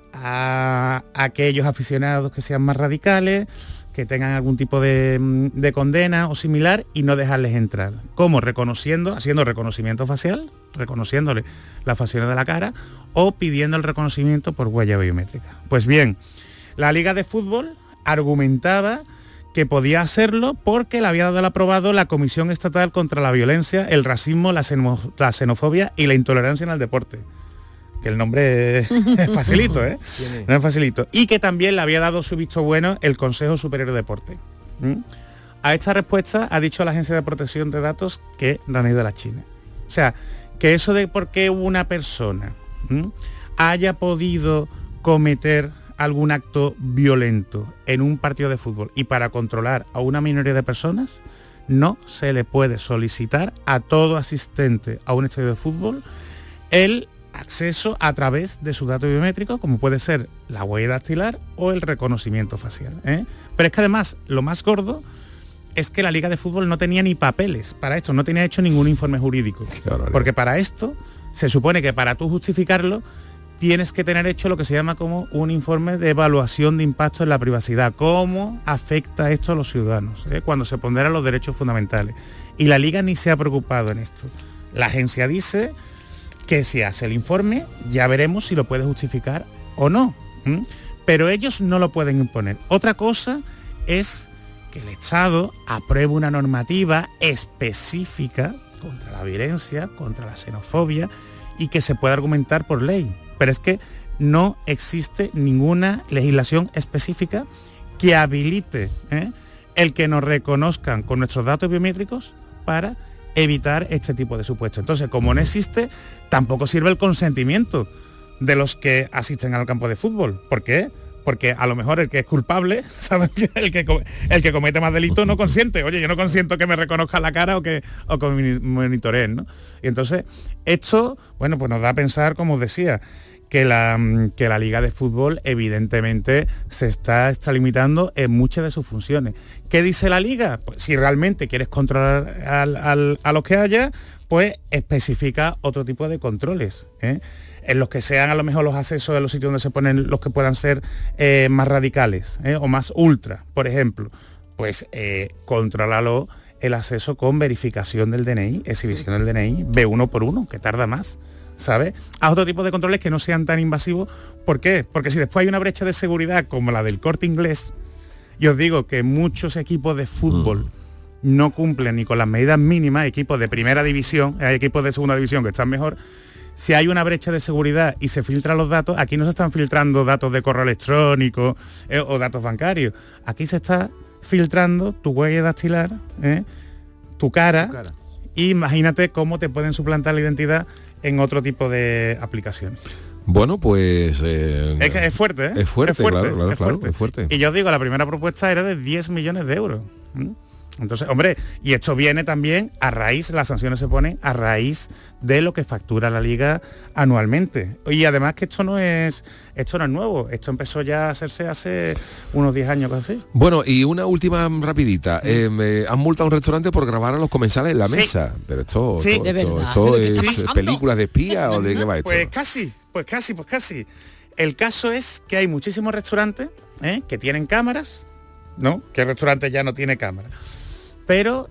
a aquellos aficionados que sean más radicales, que tengan algún tipo de condena o similar, y no dejarles entrar. ¿Cómo? Haciendo reconocimiento facial, reconociéndole las facciones de la cara, o pidiendo el reconocimiento por huella biométrica. Pues bien, la Liga de Fútbol argumentaba que podía hacerlo porque le había dado el aprobado la Comisión Estatal contra la Violencia, el Racismo, la Xenofobia y la Intolerancia en el Deporte. Que el nombre es facilito, No es facilito. Y que también le había dado su visto bueno el Consejo Superior de Deporte. A esta respuesta ha dicho la Agencia de Protección de Datos que no han ido a la China. O sea, que eso de por qué una persona haya podido cometer algún acto violento en un partido de fútbol y para controlar a una minoría de personas, no se le puede solicitar a todo asistente a un estadio de fútbol el acceso a través de su dato biométrico, como puede ser la huella dactilar o el reconocimiento facial. Pero es que además, lo más gordo es que la Liga de Fútbol no tenía ni papeles para esto, no tenía hecho ningún informe jurídico. Porque para esto, se supone que para tú justificarlo, tienes que tener hecho lo que se llama como un informe de evaluación de impacto en la privacidad. ¿Cómo afecta esto a los ciudadanos cuando se ponderan los derechos fundamentales? Y la Liga ni se ha preocupado en esto. La agencia dice que si hace el informe ya veremos si lo puede justificar o no. Pero ellos no lo pueden imponer. Otra cosa es que el Estado apruebe una normativa específica contra la violencia, contra la xenofobia, y que se pueda argumentar por ley. Pero es que no existe ninguna legislación específica que habilite el que nos reconozcan con nuestros datos biométricos para evitar este tipo de supuestos. Entonces, como no existe, tampoco sirve el consentimiento de los que asisten al campo de fútbol. ¿Por qué? Porque a lo mejor el que es culpable, ¿sabes? el que comete más delito no consiente. Oye, yo no consiento que me reconozcan la cara o que me monitoreen, ¿no? Y entonces, esto, bueno, pues nos da a pensar, como os decía, que la Liga de Fútbol evidentemente se está limitando en muchas de sus funciones. ¿Qué dice la Liga? Pues si realmente quieres controlar a los que haya, pues especifica otro tipo de controles, ¿eh? En los que sean a lo mejor los accesos de los sitios donde se ponen los que puedan ser más radicales, o más ultra, por ejemplo, pues contrólalo el acceso con verificación del DNI, exhibición del DNI, B1 por 1, que tarda más, ¿sabes? A otro tipo de controles que no sean tan invasivos. ¿Por qué? Porque si después hay una brecha de seguridad como la del Corte Inglés, yo os digo que muchos equipos de fútbol no cumplen ni con las medidas mínimas, equipos de primera división, hay equipos de segunda división que están mejor. Si hay una brecha de seguridad y se filtran los datos, aquí no se están filtrando datos de correo electrónico o datos bancarios. Aquí se está filtrando tu huella dactilar, tu cara. Y imagínate cómo te pueden suplantar la identidad en otro tipo de aplicaciones. Bueno, pues... es fuerte, ¿eh? Es fuerte, claro, fuerte. Es fuerte. Y yo os digo, la primera propuesta era de 10 millones de euros. Entonces, hombre, y esto viene también a raíz, las sanciones se ponen a raíz de lo que factura la Liga anualmente. Y además que esto no es nuevo, esto empezó ya a hacerse hace unos 10 años casi. Bueno, y una última rapidita. Han multado a un restaurante por grabar a los comensales en la mesa. Pero esto es películas de espía o de qué va esto. Pues casi. El caso es que hay muchísimos restaurantes que tienen cámaras, ¿no? ¿Qué restaurante ya no tiene cámaras? Pero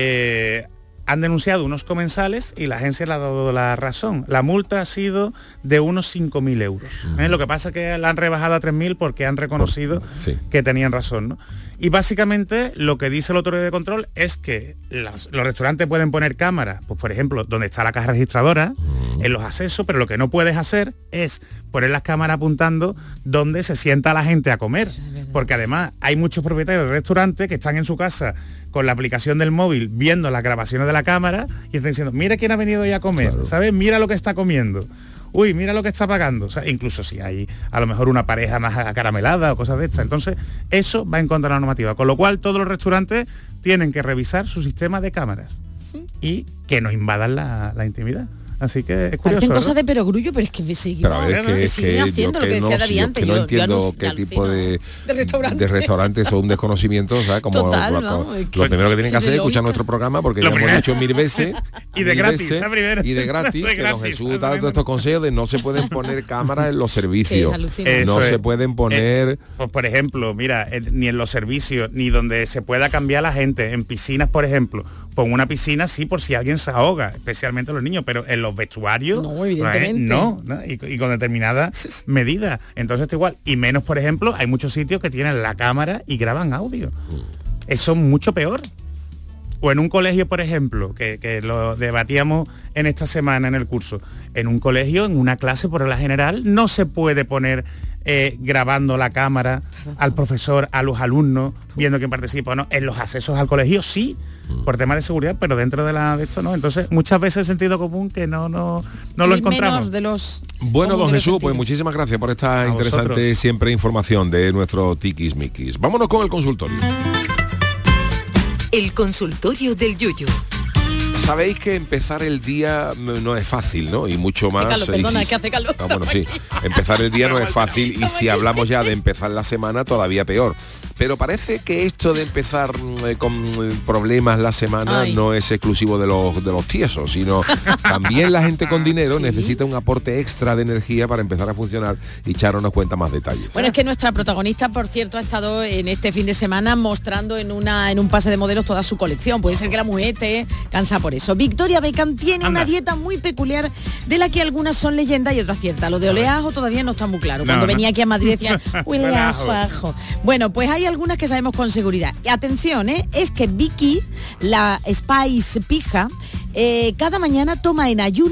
han denunciado unos comensales y la agencia le ha dado la razón. La multa ha sido de unos 5.000 euros. Lo que pasa es que la han rebajado a 3.000 porque han reconocido que tenían razón, ¿no? Y básicamente lo que dice la autoridad de control es que los restaurantes pueden poner cámaras, pues por ejemplo, donde está la caja registradora, en los accesos, pero lo que no puedes hacer es poner las cámaras apuntando donde se sienta la gente a comer. Porque además hay muchos propietarios de restaurantes que están en su casa con la aplicación del móvil viendo las grabaciones de la cámara y están diciendo, mira quién ha venido hoy a comer, ¿sabes? Mira lo que está comiendo. Uy, mira lo que está pagando. O sea, incluso si hay a lo mejor una pareja más acaramelada o cosas de estas. Entonces, eso va en contra de la normativa. Con lo cual, todos los restaurantes tienen que revisar su sistema de cámaras y que no invadan la intimidad. Así que es curioso. Parecen cosas de perogrullo, pero es que se sigue haciendo lo que decía David antes. Yo no entiendo qué tipo de restaurantes o un desconocimiento, o sea, como total, lo primero que tienen que hacer es escuchar nuestro programa, porque ya hemos dicho 1000 veces. Y de gratis, y de gratis, que don Jesús da todos estos consejos de no se pueden poner cámaras en los servicios. No se pueden poner... Pues por ejemplo, mira, ni en los servicios, ni donde se pueda cambiar la gente, en piscinas, por ejemplo. Pon una piscina, sí, por si alguien se ahoga, especialmente los niños, pero en los vestuarios no, evidentemente. No, y con determinadas medidas. Entonces está igual. Y menos, por ejemplo, hay muchos sitios que tienen la cámara y graban audio. Eso es mucho peor. O en un colegio, por ejemplo, que lo debatíamos en esta semana en el curso. En un colegio, en una clase, por regla general, no se puede poner grabando la cámara al profesor, a los alumnos, viendo quién participa o no. En los accesos al colegio sí, por temas de seguridad, pero dentro de esto no. Entonces, muchas veces el sentido común que no lo encontramos. Bueno, don Jesús, pues muchísimas gracias por esta interesante siempre información de nuestro Tikis Mikis. Vámonos con el consultorio. El consultorio del Yuyu. Sabéis que empezar el día no es fácil, ¿no? Y mucho más... que hace calor. Bueno, sí, empezar el día no es fácil y si hablamos ya de empezar la semana, todavía peor. Pero parece que esto de empezar con problemas la semana no es exclusivo de los tiesos, sino también la gente con dinero necesita un aporte extra de energía para empezar a funcionar y echar unas cuentas más detalles. Bueno, es que nuestra protagonista, por cierto, ha estado en este fin de semana mostrando en un pase de modelos toda su colección. Puede ser que la mujer esté cansada por eso. Victoria Beckham tiene una dieta muy peculiar de la que algunas son leyendas y otras ciertas. Lo de oleajo todavía no está muy claro. Cuando venía aquí a Madrid decía, huele a ajo. Bueno, pues hay algunas que sabemos con seguridad. Atención, es que Vicky, la Spice Pija, cada mañana toma en ayunas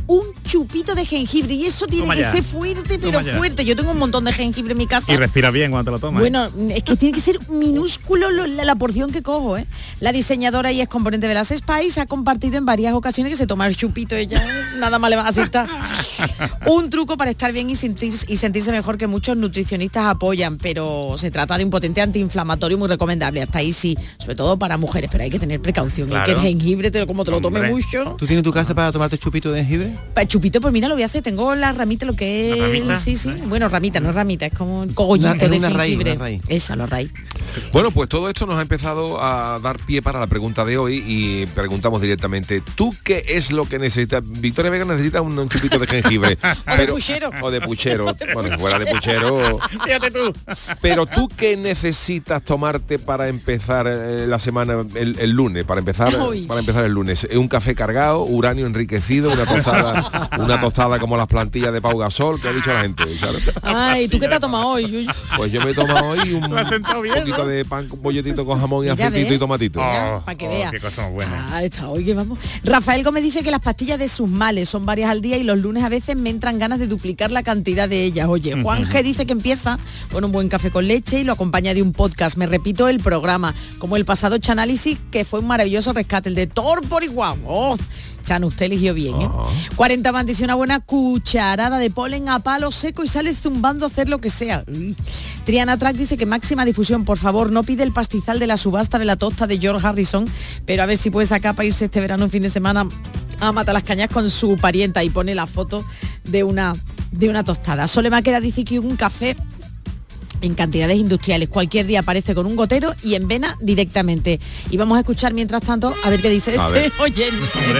un chupito de jengibre y eso tiene que ser fuerte, pero fuerte. Yo tengo un montón de jengibre en mi casa. Y respira bien cuando te lo tomas. Bueno, es que tiene que ser minúsculo la porción que cojo, ¿eh? La diseñadora y ex componente de las Spice ha compartido en varias ocasiones que se toma el chupito, ella nada más le va a aceptar. Un truco para estar bien y sentirse mejor que muchos nutricionistas apoyan, pero se trata de un potente antiinflamatorio muy recomendable. Hasta ahí sí, sobre todo para mujeres, pero hay que tener precaución. Claro. Que el jengibre, como te lo tomes mucho. ¿Tú tienes tu casa para tomarte chupito de jengibre? Para chupito, pues mira, lo voy a hacer. Tengo la ramita, lo que es... ¿Ramita? Sí. Bueno, ramita, no es ramita, es como un cogollito de jengibre. Raíz. Esa, la raíz. Bueno, pues todo esto nos ha empezado a dar pie para la pregunta de hoy y preguntamos directamente, ¿tú qué es lo que necesitas? Victoria Vega necesita un chupito de jengibre. O de puchero. Bueno, fuera de puchero. Fíjate tú. Pero ¿tú qué necesitas tomarte para empezar la semana, el lunes? Para empezar el lunes. ¿Un café cargado, uranio enriquecido, una tostada como las plantillas de Pau Gasol, que ha dicho la gente? ¿sabes? Ay, ¿tú qué te has tomado hoy? Pues yo me he tomado hoy un poquito de pan con bolletito con jamón y aceitito y tomatito. Para que vea. Qué cosa más buena. Está hoy que vamos. Rafael Gómez dice que las pastillas de sus males son varias al día y los lunes a veces me entran ganas de duplicar la cantidad de ellas. Oye, Juan G dice que empieza con un buen café con leche y lo acompaña de un podcast. Me repito el programa, como el pasado Chanálisis, que fue un maravilloso rescate, el de Thor por igual. Chan, usted eligió bien, ¿eh? 40 man dice una buena cucharada de polen a palo seco y sale zumbando a hacer lo que sea. Triana Track dice que máxima difusión, por favor, no pide el pastizal de la subasta de la tosta de George Harrison, pero a ver si puede sacar para irse este verano un fin de semana a matar las cañas con su parienta y pone la foto de una tostada. Solo me queda dice que un café en cantidades industriales, cualquier día aparece con un gotero y en vena directamente. Y vamos a escuchar mientras tanto a ver qué dice este oyente.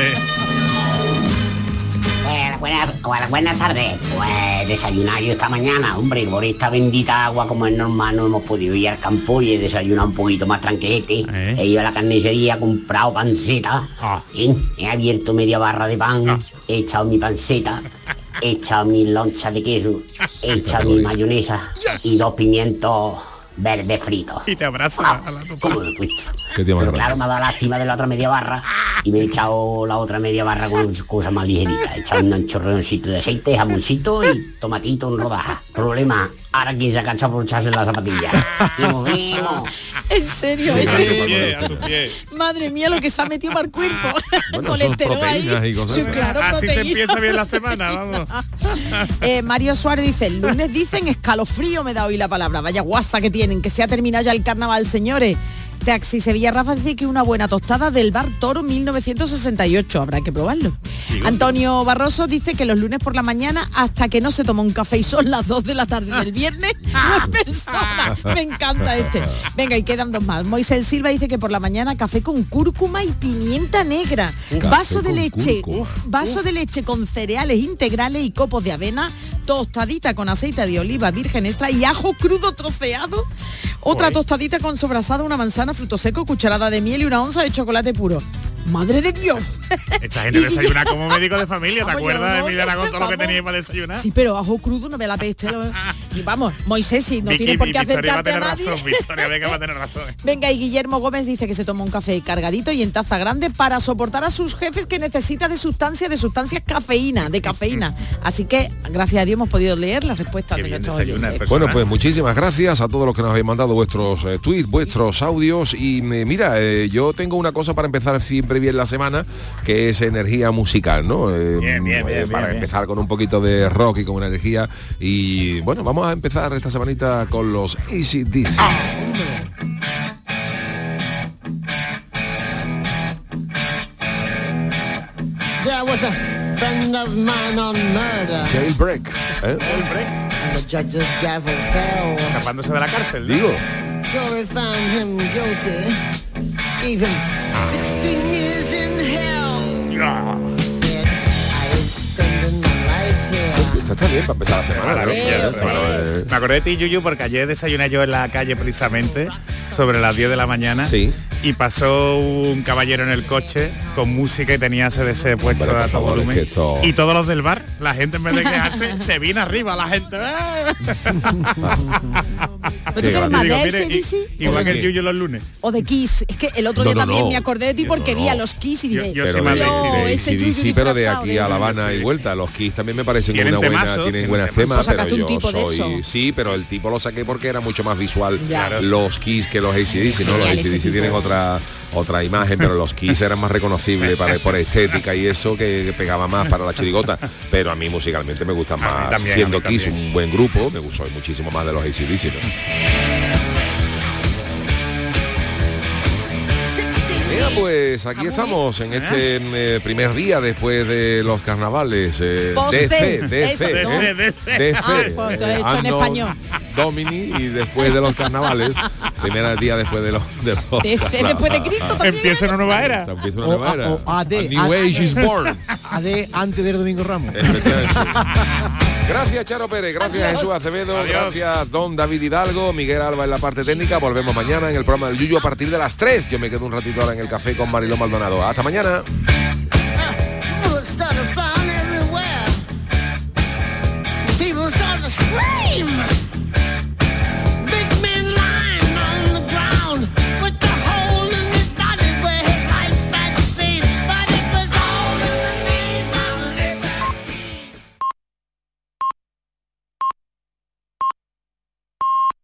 Buenas tardes. Pues desayunar yo esta mañana, hombre, por esta bendita agua como es normal no hemos podido ir al campo y he desayunado un poquito más tranquilete. He ido a la carnicería, he comprado panceta, he abierto media barra de pan, he echado mi panceta, he echado mi loncha de queso, he echado mi mayonesa y 2 pimientos verdes fritos. Y te abraza a la ¿Cómo lo he puesto? Pero claro, me ha dado lástima de la otra media barra y me he echado la otra media barra con cosas más ligeritas. He echado un chorroncito de aceite, jamoncito y tomatito en rodajas. Problema, ahora quien se ha cachado por echarse la zapatilla. En serio, madre mía, lo que se ha metido para el cuerpo. Bueno, colesterol ahí. Y cosas claro, así se empieza bien la semana, vamos. Mario Suárez dice, el lunes dicen escalofrío, me da hoy la palabra. Vaya guasa que tienen, que se ha terminado ya el carnaval, señores. Taxi Sevilla Rafa dice que una buena tostada del bar Toro 1968, habrá que probarlo. Antonio Barroso dice que los lunes por la mañana hasta que no se toma un café y son las 2 de la tarde del viernes, no es persona. Me encanta este. Venga, y quedan 2 más. Moisés Silva dice que por la mañana café con cúrcuma y pimienta negra, vaso de leche con cereales integrales y copos de avena, tostadita con aceite de oliva virgen extra y ajo crudo troceado, otra tostadita con sobrasada, una manzana, fruto seco, cucharada de miel y una onza de chocolate puro. ¡Madre de Dios! Esta gente desayuna como médico de familia, ¿te acuerdas de Miguel Aragón todo lo que tenía para desayunar? Sí, pero ajo crudo no me la peste. Y vamos, Moisés, sí, no tiene por qué acercarte a nadie. Victoria Vega va a tener razón. Venga, y Guillermo Gómez dice que se toma un café cargadito y en taza grande para soportar a sus jefes que necesita de sustancias cafeína. Así que, gracias a Dios, hemos podido leer las respuestas de nuestros oyentes. Bueno, pues muchísimas gracias a todos los que nos habéis mandado vuestros tweets, vuestros audios. Y mira, yo tengo una cosa para empezar siempre bien la semana, que es energía musical, ¿no? Para empezar con un poquito de rock y con energía. Y bueno, vamos a empezar esta semanita con los AC/DC. There was a friend of mine on murder. Jailbreak. Jailbreak. And the judge's gavel fell. Escapándose de la cárcel, digo. Jury found him guilty. Gave him 16 years in hell. Said, I ain't spending my life here. Esto está bien para empezar la semana, ¿no? Me acordé de ti, Yuyu, porque ayer desayuné yo en la calle precisamente sobre las 10 de la mañana. Sí. y pasó un caballero en el coche con música y tenía CDC puesto a todo volumen. Y todos los del bar, la gente en vez de quejarse, se vino arriba, la gente. Igual que el Yuyo los lunes. O de Kiss. Es que el otro día también me acordé de ti porque vi a los Kiss y dije, sí, pero de aquí a La Habana y vuelta. Los Kiss también me parecen tienen buenos temas, pero yo soy... Sí, pero el tipo lo saqué porque era mucho más visual los Kiss que los AC/DC, ¿no? Los AC/DC tienen otra imagen, pero los Kiss eran más reconocibles por estética y eso que pegaba más para la chirigota, pero a mí musicalmente me gusta más, también, siendo Kiss un buen grupo, me gustó muchísimo más de los AC/DC, ¿no? Mira, pues aquí estamos en este primer día después de los carnavales. DC, en español. Domini y después de los carnavales, primer día después de los DC, después de Cristo también. Empieza una nueva era. Empieza una nueva era. O AD. New Age is born. AD antes del Domingo Ramos. Gracias, Charo Pérez, gracias Jesús Acevedo, gracias Don David Hidalgo, Miguel Alba en la parte técnica. Volvemos mañana en el programa del Yuyu a partir de las 3. Yo me quedo un ratito ahora en el café con Mariló Maldonado. Hasta mañana. People start to scream.